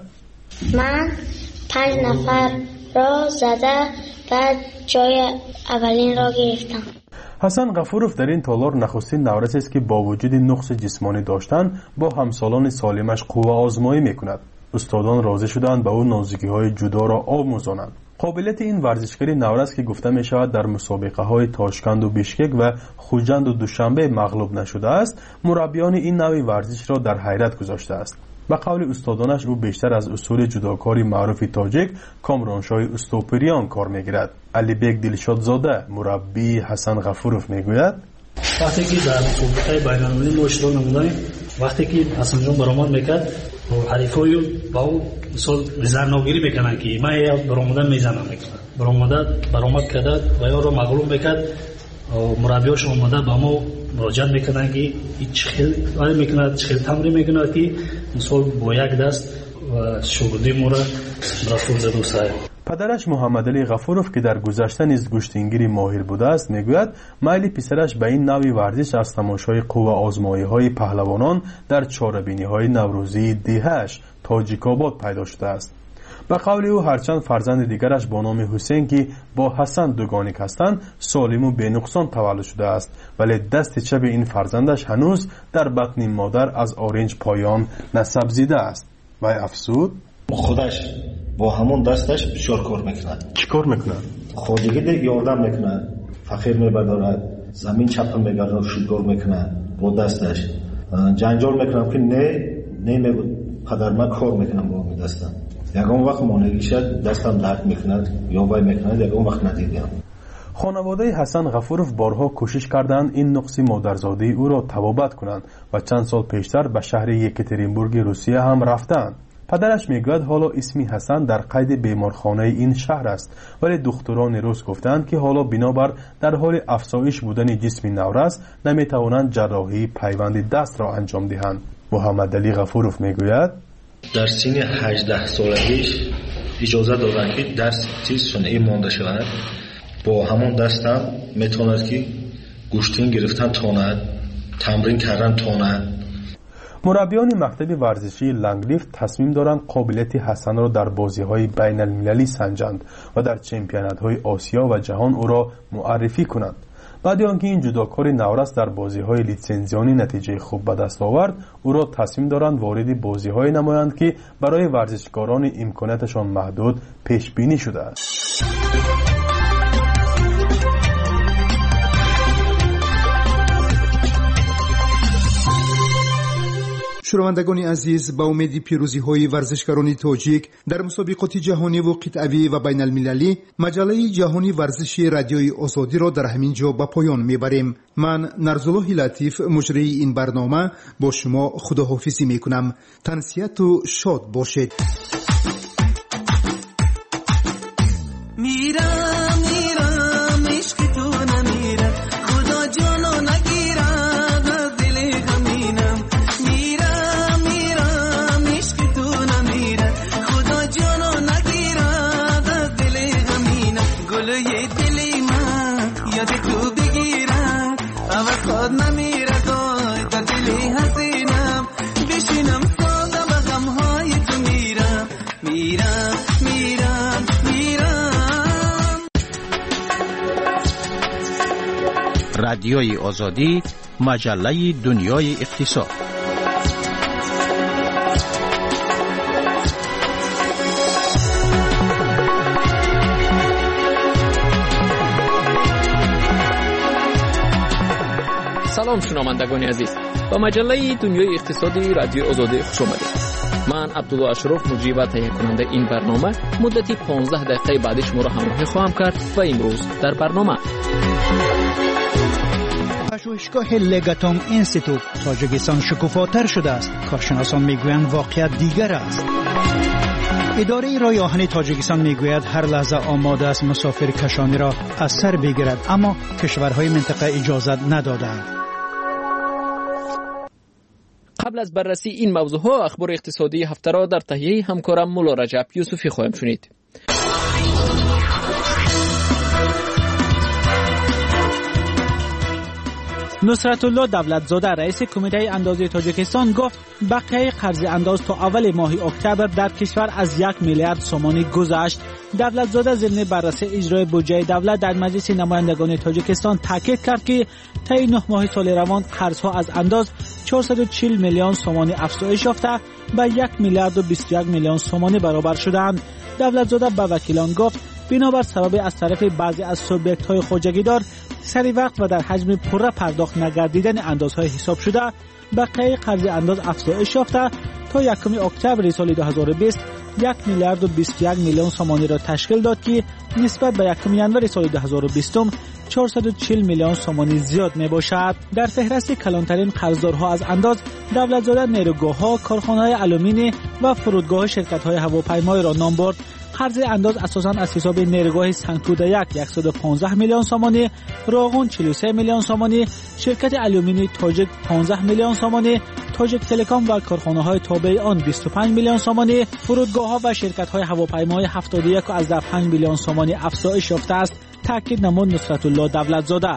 S: من 5 نفر را زده بعد جای اولین را گرفتم.
R: حسن غفوروف در این تالار نخستین نورس است که با وجود نقص جسمانی داشتن با همسالان سالمش قوه آزمایی میکند. استادان راضی شدند به او نازکی های جودو را آموزانند. قابلیت این ورزشکاری نورس که گفته می شود در مسابقه های تاشکند و بیشکک و خوجند و دوشنبه مغلوب نشده است، مربیان این نوع ورزش را در حیرت گذاشته است. به قول استادانش او بیشتر از اصول جودوکاری معروف تاجیک کامرانشاه استوپریان کار میگیرد. علی بیگ دلشاد زاده مربی حسن غفوروف میگوید:
T: وقتی که در مسابقه بین‌المللی ما اشتراک نمودیم، وقتی که حسن جان برآمد میکرد حریفای با او مثال زناگیری میکنن که من یا برآمدن میزنم میکنم، برآمد کرد و یا رو مغلوب میکرد، مربیاش اومده با ما مراجعت میکنن که چه خیلی میکنه، چه خیلی تمرین میکنه که مثال با یک دست و شغلی ما را رسول زد و سای.
R: پدرش محمد علی غفوروف که در گذشته نیز گشتینگیری ماهر بوده است میگوید میل پسرش به این نوع ورزش از تماشای قوه آزمایی های پهلوانان در چاره‌بینی های نوروزی دهش تاجیک آباد پیدا شده است. به قول او هرچند فرزند دیگرش با نام حسین که با حسن دوگانیک هستند سالم و بینقصان تولد شده است، ولی دست چپ این فرزندش هنوز در بطن مادر از آرنج پایان نسب زیده است. و افسود
U: خودش با همون دستش بسیار کار میکنه.
R: چی کار میکنه؟
U: خودگی یاردم میکنه، فقیر میبردارد، زمین چپ میگرده، شودگار میکنه با دستش، جنجال میکنم که نه پدر من کار میکنم با می دستم. یکم وقت مانگی شد دستم درد میکند یا وای میکند، یکم وقت ندیدم.
R: خانواده حسن غفوروف بارها کوشش کردند این نقص مادرزاده او را تبابت کنند و چند سال پیشتر به شهر یکاترینبورگ روسیه هم رفتند. پدرش میگوید حالا اسمی حسن در قید بیمارخانه این شهر است، ولی دکتران روس گفتند که حالا بنابر در حال افزایش بودن جسم نورس نمیتوانند جراحی پیوند دست را انجام دهند. محمد علی غفوروف میگوید
U: در سن 18 سالگیش اجازه دادند که دست صنعی مانده شود. با همون دستم میتواند که گوشتین گرفتن تواند، تمرین کردن تواند.
R: مربیان مکتب ورزشی لنگلیف تصمیم دارند قابلیت حسن را در بازی‌های بین المللی سنجند و در چمپیونات‌های آسیا و جهان او را معرفی کنند. بعد آنکه این جودوکار نورس در بازی‌های لیسنزیانی نتیجه خوب به دست آورد، او را تصمیم دارند وارد بازی‌های نمایند که برای ورزشکاران امکاناتشان محدود پیش بینی شده است.
B: شنوندگان عزیز، با امید پیروزی‌های ورزشکاران تاجیک در مسابقات جهانی و قطعی و بین المللی، مجله جهانی ورزشی رادیوی آزادی را در همین جا به پایان میبریم. من نرزالله لطیف مجری این برنامه با شما خداحافظی میکنم. تنسیت و شاد باشید.
F: رادیوی آزادی، مجله دنیای اقتصاد.
G: سلام شنوندگان عزیز، با مجله دنیای اقتصادی رادیو آزادی خوش آمدید. من عبدالله اشرف مجری و تهیه کننده این برنامه مدتی 15 دقیقه بعد شما را همراهی خواهم کرد و امروز در برنامه
J: پژوهشگاه لگاتونگ اینستیتوت تاجیکستان شکوفاتر شده است. کارشناسان میگویند واقعیت دیگر است. اداره راه آهن تاجیکستان میگوید هر لحظه آماده است مسافر کشانی را از سر بگیرد، اما کشورهای منطقه اجازت ندادند.
G: قبل از بررسی این موضوع ها اخبار اقتصادی هفته را در تهیه همکارم مولا رجب یوسفی خواهیم شنید.
C: نصرت الله دولتزاده رئیس کمیته اندازه تاجیکستان گفت بقیه قرض انداز تا اول ماه اکتبر در کشور از 1 میلیارد سومانی گذشت. دولتزاده ضمن بررسی اجرای بودجه دولت در مجلس نمایندگان تاجیکستان تاکید کرد که طی 9 ماه سال روان قرضها از انداز 440 میلیون سومانی افزایش یافته به 1 میلیارد و 21 میلیون سومانی برابر شدند. دولتزاده به وکیلان گفت بنابر سبب از طرف بعضی از سوبیکت های خواجگیدار سری وقت و در حجم پره پرداخت نگردیدن اندازهای حساب شده، بقیه قرض انداز افزایش یافته تا 1 اکتبر سال 2020 1 میلیارد و 21 میلیون سومانی را تشکیل داد که نسبت به 1 ینور سال 2020 440 میلیون سومانی زیاد می باشد. در فهرست کلانترین قرضدارها از انداز دولتزاده نیروگاه‌ها، کارخانه‌های آلومینی و فرودگاه شرکت‌های هواپیمایی را نام برد. قرض انداز اساساً از حساب نیروگاه سنگتوده 115 میلیون سومانی، راغون 43 میلیون سومانی، شرکت آلومینی تاجیک 15 میلیون سومانی، تاجیک تلکام و کارخانه‌های تابع آن 25 میلیون سومانی، فرودگاه‌ها و شرکت‌های هواپیمایی 71.5 میلیون سومانی افزایش یافته است، تاکید نمود نصرت الله دولتزاده.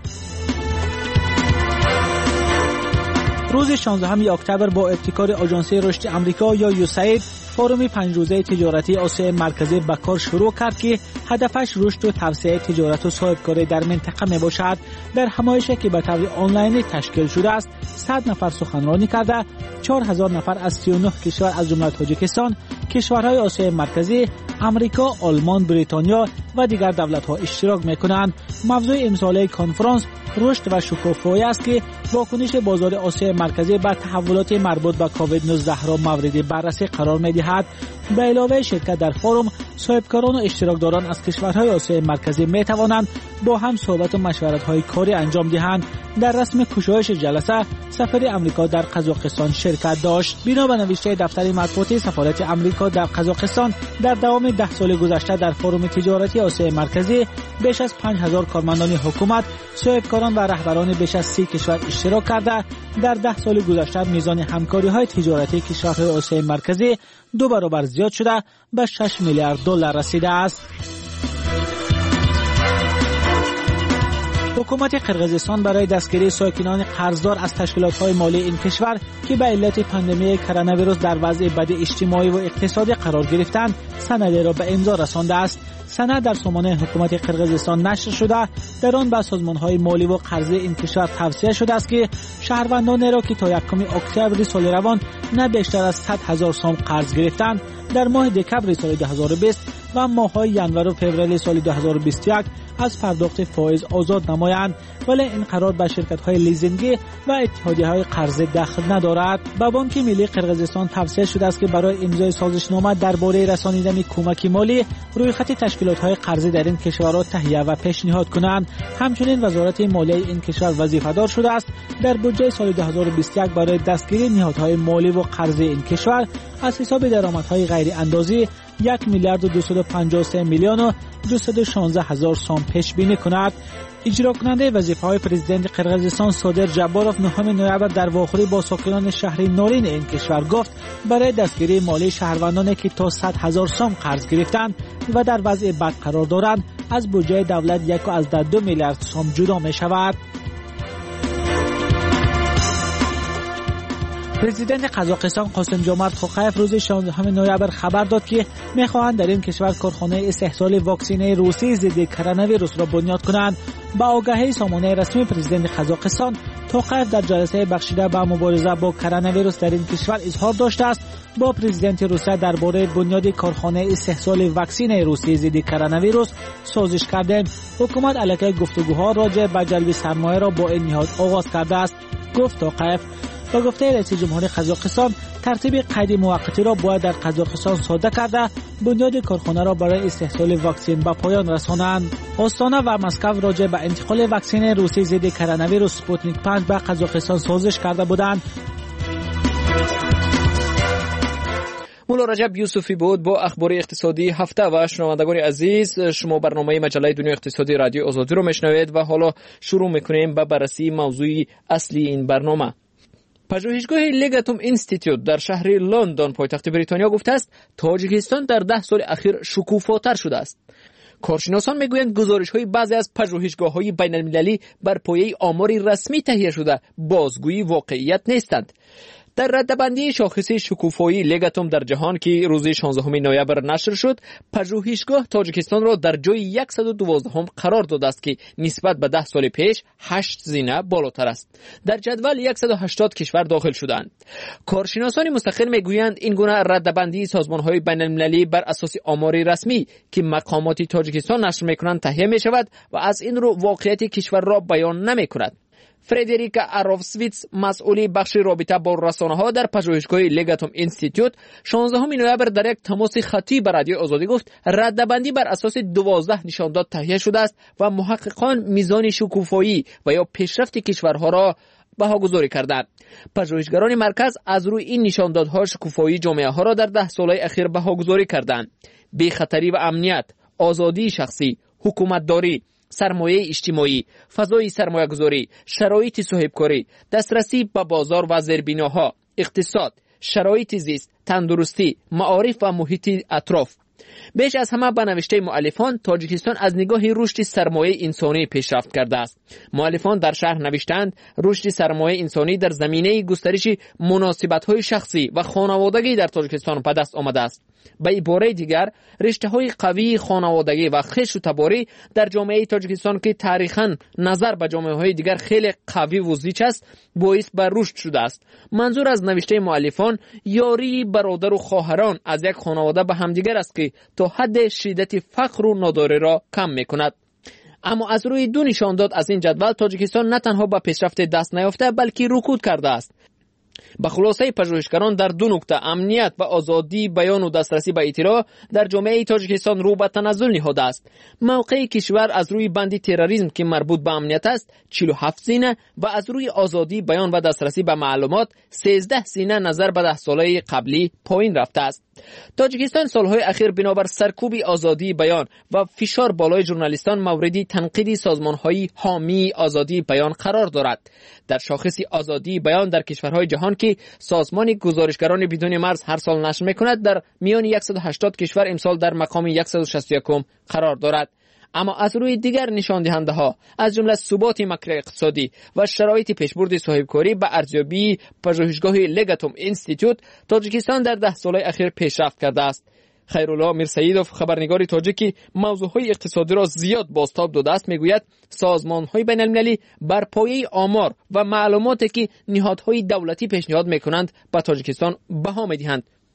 C: روز 16 اکتبر با ابتکار آژانس رشد آمریکا یا یوساید فروم 5 روزه تجارتی آسیای مرکزی به کار شروع کرد که هدفش رشد و توسعه تجارت و صاحبکاری در منطقه می باشد. در همایشی که به طور آنلاینی تشکیل شده است 100 نفر سخنرانی کرده، 4000 نفر از 39 کشور از جمله تاجیکستان، کشورهای آسیای مرکزی، آمریکا، آلمان، بریتانیا و دیگر دولت‌ها اشتراک می‌کنند. موضوع امساله کنفرانس رشد و شکوفایی است که واکنش بازار آسیای مرکزی به تحولات مربوط به کووید 19 را مورد بررسی قرار می‌دهد. به علاوه شرکت در فروم، صاحبکاران و اشتراکداران از کشورهای آسیای مرکزی می‌توانند با هم صحبت و مشورت‌های کاری انجام دهند. در رسم گشایش جلسه سفیر آمریکا در قزاقستان شرکت داشت. بنا به نوشته دفتر مطبوعاتی سفارت آمریکا در قزاقستان در دوام 10 سال گذشته در فروم تجارتی آسیای مرکزی بیش از 5000 کارمندان حکومت، صاحبکاران و رهبران بیش از 30 کشور اشتراک کرده. در 10 سال گذشته میزان همکاری‌های تجارتی کشورهای آسیای مرکزی 2 برابر زیاد شده به 6 میلیارد دلار رسیده است. حکومت قرقیزستان برای دستگیری ساکنان قرضدار از تشکیلات‌های مالی این کشور که به علت پاندمی کرونا ویروس در وضع بد اجتماعی و اقتصادی قرار گرفتند سندی را به امضا رسانده است. سند در سامانه حکومت قرقیزستان نشر شده. در آن به سازمان‌های مالی و قرضه این کشور توصیه شده است که شهروندان را که تا 1 اکتبر سال روان نه بیشتر از 100,000 سوم قرض گرفتند در ماه دکمبر سال 2020 و ماه‌های ینور و فوریه سال 2021 از پرداخت فایز آزاد نمایند، ولی این قرار به شرکت‌های لیزینگی و اتحادیه‌های قرضه دخل ندارد. به بانک ملی قرقیزستان توصیه شده است که برای امضای سازشنامه درباره رسانیدن کمک مالی رویخط تشکیلات‌های قرضه در این کشورها تهیه و پیشنهاد کنند. همچنین وزارت مالیه این کشور وظیفه‌دار شده است در بودجه سال 2021 برای دستگیری نهادهای مالی و قرضه این کشور از حساب درآمدهای غیر اندازی 1 میلیارد و 253 میلیون و 216 هزار سوم پیش بینی کند. اجرا کننده وظیفه‌های پرزیدنت قرقیزستان صادر جباروف 9 نوامبر در واخوری با ساکنان شهر نورین این کشور گفت برای دستگیری مالی شهروندانی که تا 100 هزار سوم قرض گرفتند و در وضع بد قرار دارند از بودجه دولت 1.2 میلیارد سوم جدا می شود. پرزیدنت قزاقستان قاسم جمارت توقیف روز 16 نوامبر خبر داد که می‌خواهند در این کشور کارخانه استحصال واکسن روسی ضد کرونا ویروس را بنیاد کنند. با آگاهی سامانه رسمی پرزیدنت قزاقستان توقیف در جلسه بخشیده به مبارزه با کرونا ویروس در این کشور اظهار داشته است با پرزیدنت روسیه درباره بنیاد کارخانه استحصال واکسن روسی ضد کرونا ویروس سازش کردیم. حکومت علیه گفتگوها راجع به جلب سرمایه را با این نهاد آغاز کرده است. گفت توقیف با گفته رئیس جمهور قزاقستان ترتیب قید موقتی را باید در قزاقستان صادر کرده بنیاد کارخانه را برای استحصال واکسن به پایان رسانند. آستانه و مسکو راجع به انتقال واکسن روسی ضد کرونا ویروس سپوتنیک 5 به قزاقستان سازش کرده بودند.
G: مولا رجب یوسفی بود با اخبار اقتصادی هفته. و شنوندگان عزیز، شما برنامه مجله دنیا اقتصادی رادیو آزادی رو میشنوید و حالا شروع میکنیم به بررسی موضوع اصلی این برنامه. پژوهشگاه لیگاتوم اینستیتوت در شهر لندن پایتخت بریتانیا گفته است تاجیکستان در 10 سال اخیر شکوفاتر شده است. کارشناسان میگویند گزارش‌های بعضی از پژوهشگاه‌های بین‌المللی بر پایه آماری رسمی تهیه شده بازگویی واقعیت نیستند. در ردبندی شاخص شکوفایی لیگاتوم در جهان که روز 16 نوامبر نشر شد، پژوهشگاه تاجیکستان را در جای 112 قرار داده است که نسبت به 10 سال پیش 8 زینه بالاتر است. در جدول 180 کشور داخل شدند. کارشناسان مستقل میگویند این گونه ردبندی سازمان‌های بین‌المللی بر اساس آماری رسمی که مقامات تاجیکستان نشر می‌کنند تهیه می‌شود و از این رو واقعیت کشور را بیان نمی‌کند. فردریکا اروفسویتس مسئولی بخش رابطه با رسانه‌ها در پژوهشگاه لیگاتوم اینستیتوت 16 نوامبر در یک تماس خطی با رادیو آزادی گفت ردبندی بر اساس 12 نشانداد تهیه شده است و محققان میزان شکوفایی و یا پیشرفت کشورها را بهاگذاری کردند. پژوهشگران مرکز از روی این نشاندادها شکوفایی جامعه‌ها را در 10 سال اخیر بهاگذاری کردند. بی‌خطری و امنیت، آزادی شخصی، حکومتداری، سرمایه اجتماعی، فضای سرمایه‌گذاری، شرایط صاحبکاری، دسترسی به بازار و زیربناها، اقتصاد، شرایط زیست، تندرستی، معارف و محیط اطراف. بیش از همه به نوشته مؤلفان تاجیکستان از نگاه رشد سرمایه انسانی پیشرفت کرده است. مؤلفان در شرح نوشتند رشد سرمایه انسانی در زمینه گسترش مناسبت‌های شخصی و خانوادگی در تاجیکستان به دست آمده است. به عباره دیگر رشته‌های قوی خانوادگی و خویش و تباری در جامعه تاجیکستان که تاریخاً نظر به جامعه‌های دیگر خیلی قوی و زیچ است باعث به رشد شده است. منظور از نوشته مؤلفان یاری برادر و خواهران از یک خانواده به همدیگر است که تا حد شدت فقر و نداری را کم می‌کند. اما از روی دو نشانداد از این جدول تاجیکستان نه تنها به پیشرفت دست نیافته بلکه رکود کرده است. به خلاصه پژوهشگران در دو نکته امنیت و آزادی بیان و دسترسی به اطلاع در جامعه تاجیکستان رو به تنزل نهاده است. موقع کشور از روی بند تروریسم که مربوط به امنیت است 47 زینه و از روی آزادی بیان و دسترسی به معلومات 13 زینه نظر به 10 ساله قبلی پایین رفته است. تاجیکستان سالهای اخیر بنابر سرکوب آزادی بیان و فشار بالای ژورنالیستان مورد تنقید سازمان‌های حامی آزادی بیان قرار دارد. در شاخص آزادی بیان در کشورهای جهان که سازمان گزارشگران بدون مرز هر سال نشر می‌کند در میان 180 کشور امسال در مقام 161 قرار دارد. اما از روی دیگر نشان دهنده ها از جمله ثبات ماکرواقتصادی و شرایط پیشبرد صاحبکاری به ارزیابی پژوهشگاه لیگاتوم اینستیتوت تاجیکستان در 10 سال اخیر پیشرفت کرده است. خیرالله میرسیدوف خبرنگار تاجیکی موضوعهای اقتصادی را زیاد بازتاب داده است میگوید سازمان‌های بین‌المللی بر پایه آمار و معلوماتی که نهادهای دولتی پیشنهاد می‌کنند به تاجیکستان بها می‌دهند.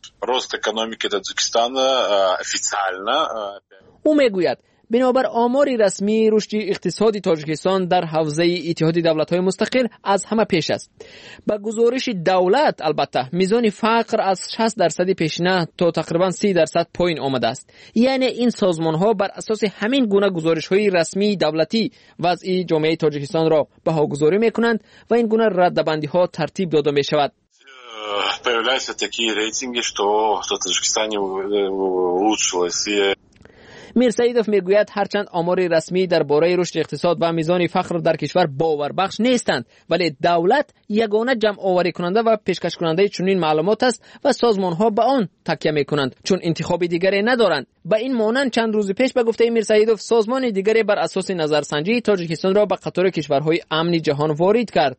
E: рост экономики Таджикистана официально.
G: او میگوید بنابر آمار رسمی رشد اقتصادی تاجیکستان در حوزه اتحاد دولت‌های مستقل از همه پیش است. با گزارش دولت البته میزان فقر از 60% پیشینه تا تقریبا 30% پایین آمده است. یعنی این سازمان‌ها بر اساس همین گونه گزارش‌های رسمی دولتی وضع جامعه تاجیکستان را بهاگذاری می‌کنند و این گونه ردبندی‌ها ترتیب داده می‌شود.
E: Появляются такие рейтинги, что в Таджикистане улучшилось.
G: میرسیدوف میگوید هرچند آمار رسمی درباره رشد اقتصاد و میزان فقر در کشور باوربخش نیستند، ولی دولت یگانه جمع آوری کننده و پیشکش کننده چنین معلومات است و سازمان ها به آن تکیه میکنند چون انتخاب دیگری ندارند. با این مانند چند روز پیش به گفته میرسیدوف سازمان دیگری بر اساس نظرسنجی تاجیکستان را به قطار کشورهای امن جهان وارد کرد.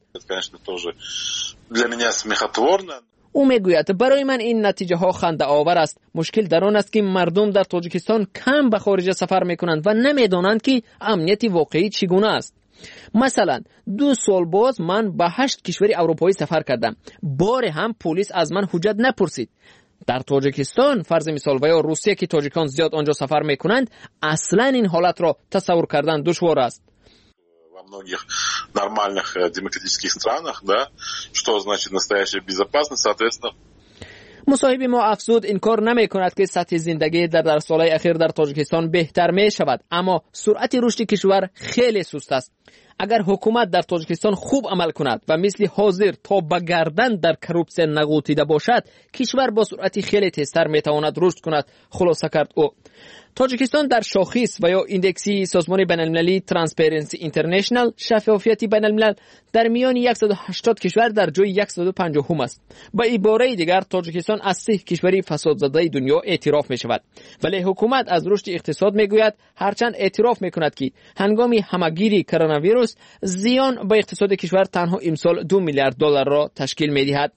G: او میگوید برای من این نتیجه ها خنده آور است. مشکل در آن است که مردم در تاجیکستان کم به خارج سفر میکنند و نمیدانند که امنیت واقعی چگونه است. مثلا 2 سال باز من به 8 کشور اروپایی سفر کردم. بار هم پلیس از من حجت نپرسید. در تاجیکستان فرض مثال و یا روسیه که تاجیکان زیاد آنجا سفر میکنند اصلا این حالت را تصور کردن دشوار است.
E: Во многих нормальных демократических странах, да, что значит настоящая безопасность, соответственно.
G: مصاحب ما افزود انکار نمی کند که سطح زندگی در سالهای اخیر در تاجیکستان بهتر می شود، اما سرعت رشد کشور خیلی سست است. اگر حکومت در تاجیکستان خوب عمل کند و مثل حاضر تا به گردن در کروپسیون نغوطیده باشد، کشور با سرعت خیلی تیزتر می تواند رشد کند، خلاصه کرد او. تاجیکستان در شاخص و یا ایندکسی سازمان بین‌المللی ترانسپرنسی اینترنشنال شفافیت بین‌الملل در میان 180 کشور در جای 150 است. با عباره دیگر تاجیکستان از 3 کشور فساد زده دنیا اعتراف می شود. ولی حکومت از رشد اقتصاد می گوید هرچند اعتراف می کند که هنگام همگیری کرونا ویروس زیان به اقتصاد کشور تنها امسال 2 میلیارد دلار را تشکیل می دهد.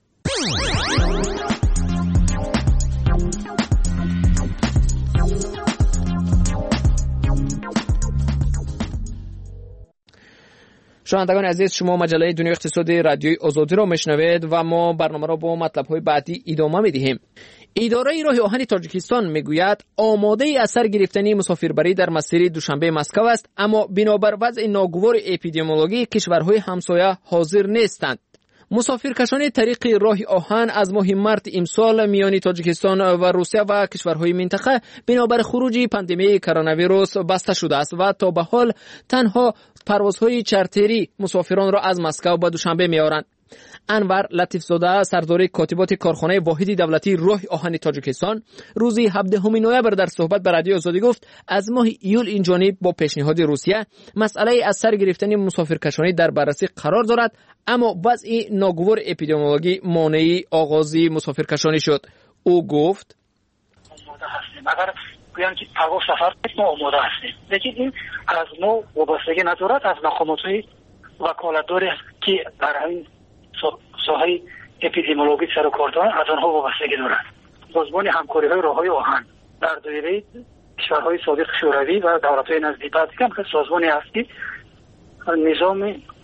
G: شنوندگان عزیز، شما مجله دنیا اقتصادی رادیوی آزادی را میشنوید و ما برنامه را با مطلب‌های بعدی ادامه می‌دهیم. اداره راه آهن تاجیکستان میگوید آماده از سر گرفتن مسافربری در مسیر دوشنبه مسکو است، اما بنابر وضع ناگوار اپیدمیولوژی کشورهای همسایه حاضر نیستند. مسافرکشانی طریق راه آهن از ماه مارس امسال میان تاجیکستان و روسیه و کشورهای منطقه بنابر خروج پاندمی کرونا ویروس بسته شده است و تا به حال تنها پروازهای چارتری مسافران را از مسکو به دوشنبه می‌آورند. انور لطیف‌زاده سردار کاتبات کارخانه واحد دولتی راه آهن تاجیکستان روز 17 نوامبر در صحبت با رادیو آزادی گفت از ماه ایول این جانب با پیشنهاد روسیه مسئله از سر گرفتن مسافرکشانی در بررسی قرار دارد، اما وضع ناگوار اپیدمیولوژی مانع آغاز مسافرکشانی شد. او گفت
V: اگر بیان که پرواز سفر ما آماده هستیم، لیکن این از ما وابستگی ندارد، از مقامات وکالتداری که در این ساحه اپیدمیولوژی سر و کار دارند از آنها وابستگی دارد. سازمان همکاری‌های راه‌های آهن در دایره کشورهای سابق شوروی و دولت‌های نزدیک که سازمانی است که نظام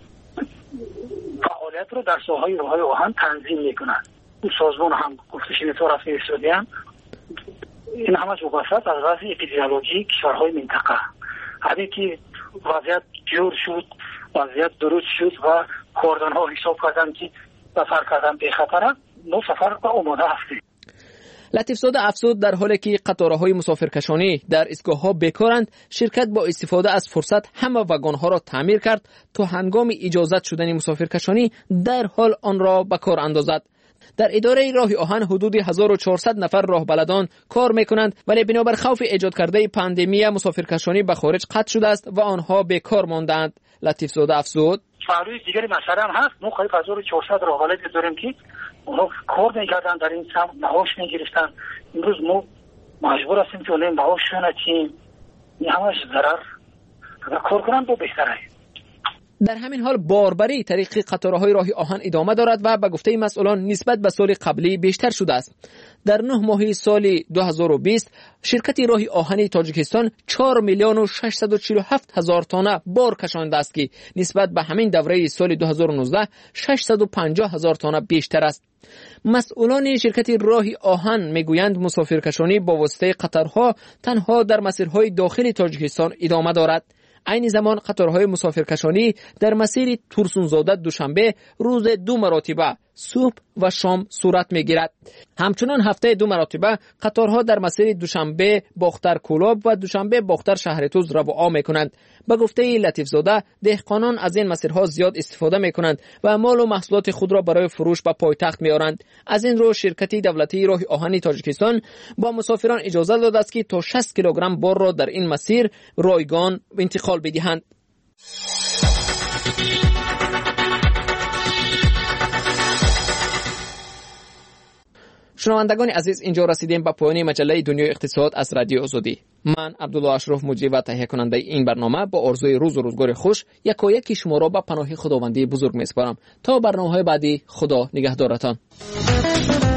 V: فعالیت رو در ساحه راه‌های آهن تنظیم می‌کند. این سازمان هم گفتش اینطور رسمی استادیان این همش وابسته از وضع اپیدمیولوژی کشورهای منطقه. همین که وضعیت جور شد، وضعیت درست شد و کاردان‌ها حساب کردن که سفر کردن به خطره، ما سفر به آماده هستیم.
G: لطیف‌زاده افزود در حالی که قطارهای مسافرکشانی در ایستگاه‌ها بیکارند، شرکت با استفاده از فرصت همه واگن‌ها را تعمیر کرد تا هنگام اجازت شدن مسافرکشانی در حال آن را به کار اندازد. در اداره راه آهن حدود 1400 نفر راهبلدان کار میکنند، ولی بنابر خوف ایجاد کرده پاندمی مسافرکشانی به خارج قطع شده است و آنها بیکار ماندند. لطیف‌زاده افزود
V: فعالیت دیگری مسئله هم هست. ما قریب 1400 راهبلد داریم که اونها کار میکردن در این سمت، معاش میگرفتن. امروز ما مجبور هستیم که اونها معاششون ندیم. این همش ضرر و کار کنن با بهتره.
G: در همین حال باربری طریق قطارهای راه آهن ادامه دارد و به گفته مسئولان نسبت به سال قبلی بیشتر شده است. در 9 ماه سال 2020 شرکت راه آهن تاجیکستان 4 میلیون و 647 هزار تانه بار کشانده است که نسبت به همین دوره سال 2019 650 هزار تانه بیشتر است. مسئولان شرکت راه آهن میگویند مسافرکشانی با واسطه قطارها تنها در مسیرهای داخل تاجیکستان ادامه دارد. عین زمان قطارهای مسافرکشانی در مسیر تورسونزاده دوشنبه روز 2 مرتبه صبح و شام صورت میگیرد. همچنان هفته 2 مرتبه قطارها در مسیر دوشنبه باختر کولاب و دوشنبه باختر شهرتوز رواع میکنند. به گفته لطیف زاده دهقانان از این مسیرها زیاد استفاده میکنند و مال و محصولات خود را برای فروش به پایتخت میارند. از این رو شرکت دولتی راه آهن تاجیکستان با مسافران اجازه داده است که تا 60 کیلوگرم بار را در این مسیر رایگان انتقال بدهند. شنوندگان عزیز، اینجا رسیدیم به پایان مجله دنیای اقتصاد از رادیو آزادی. من عبدالله اشرف مجری و تهیه کننده این برنامه با آرزوی روز و روزگار خوش یکایک شما را به پناه خداوندی بزرگ میسپارم. تا برنامه‌های بعدی، خدا نگهدارتان.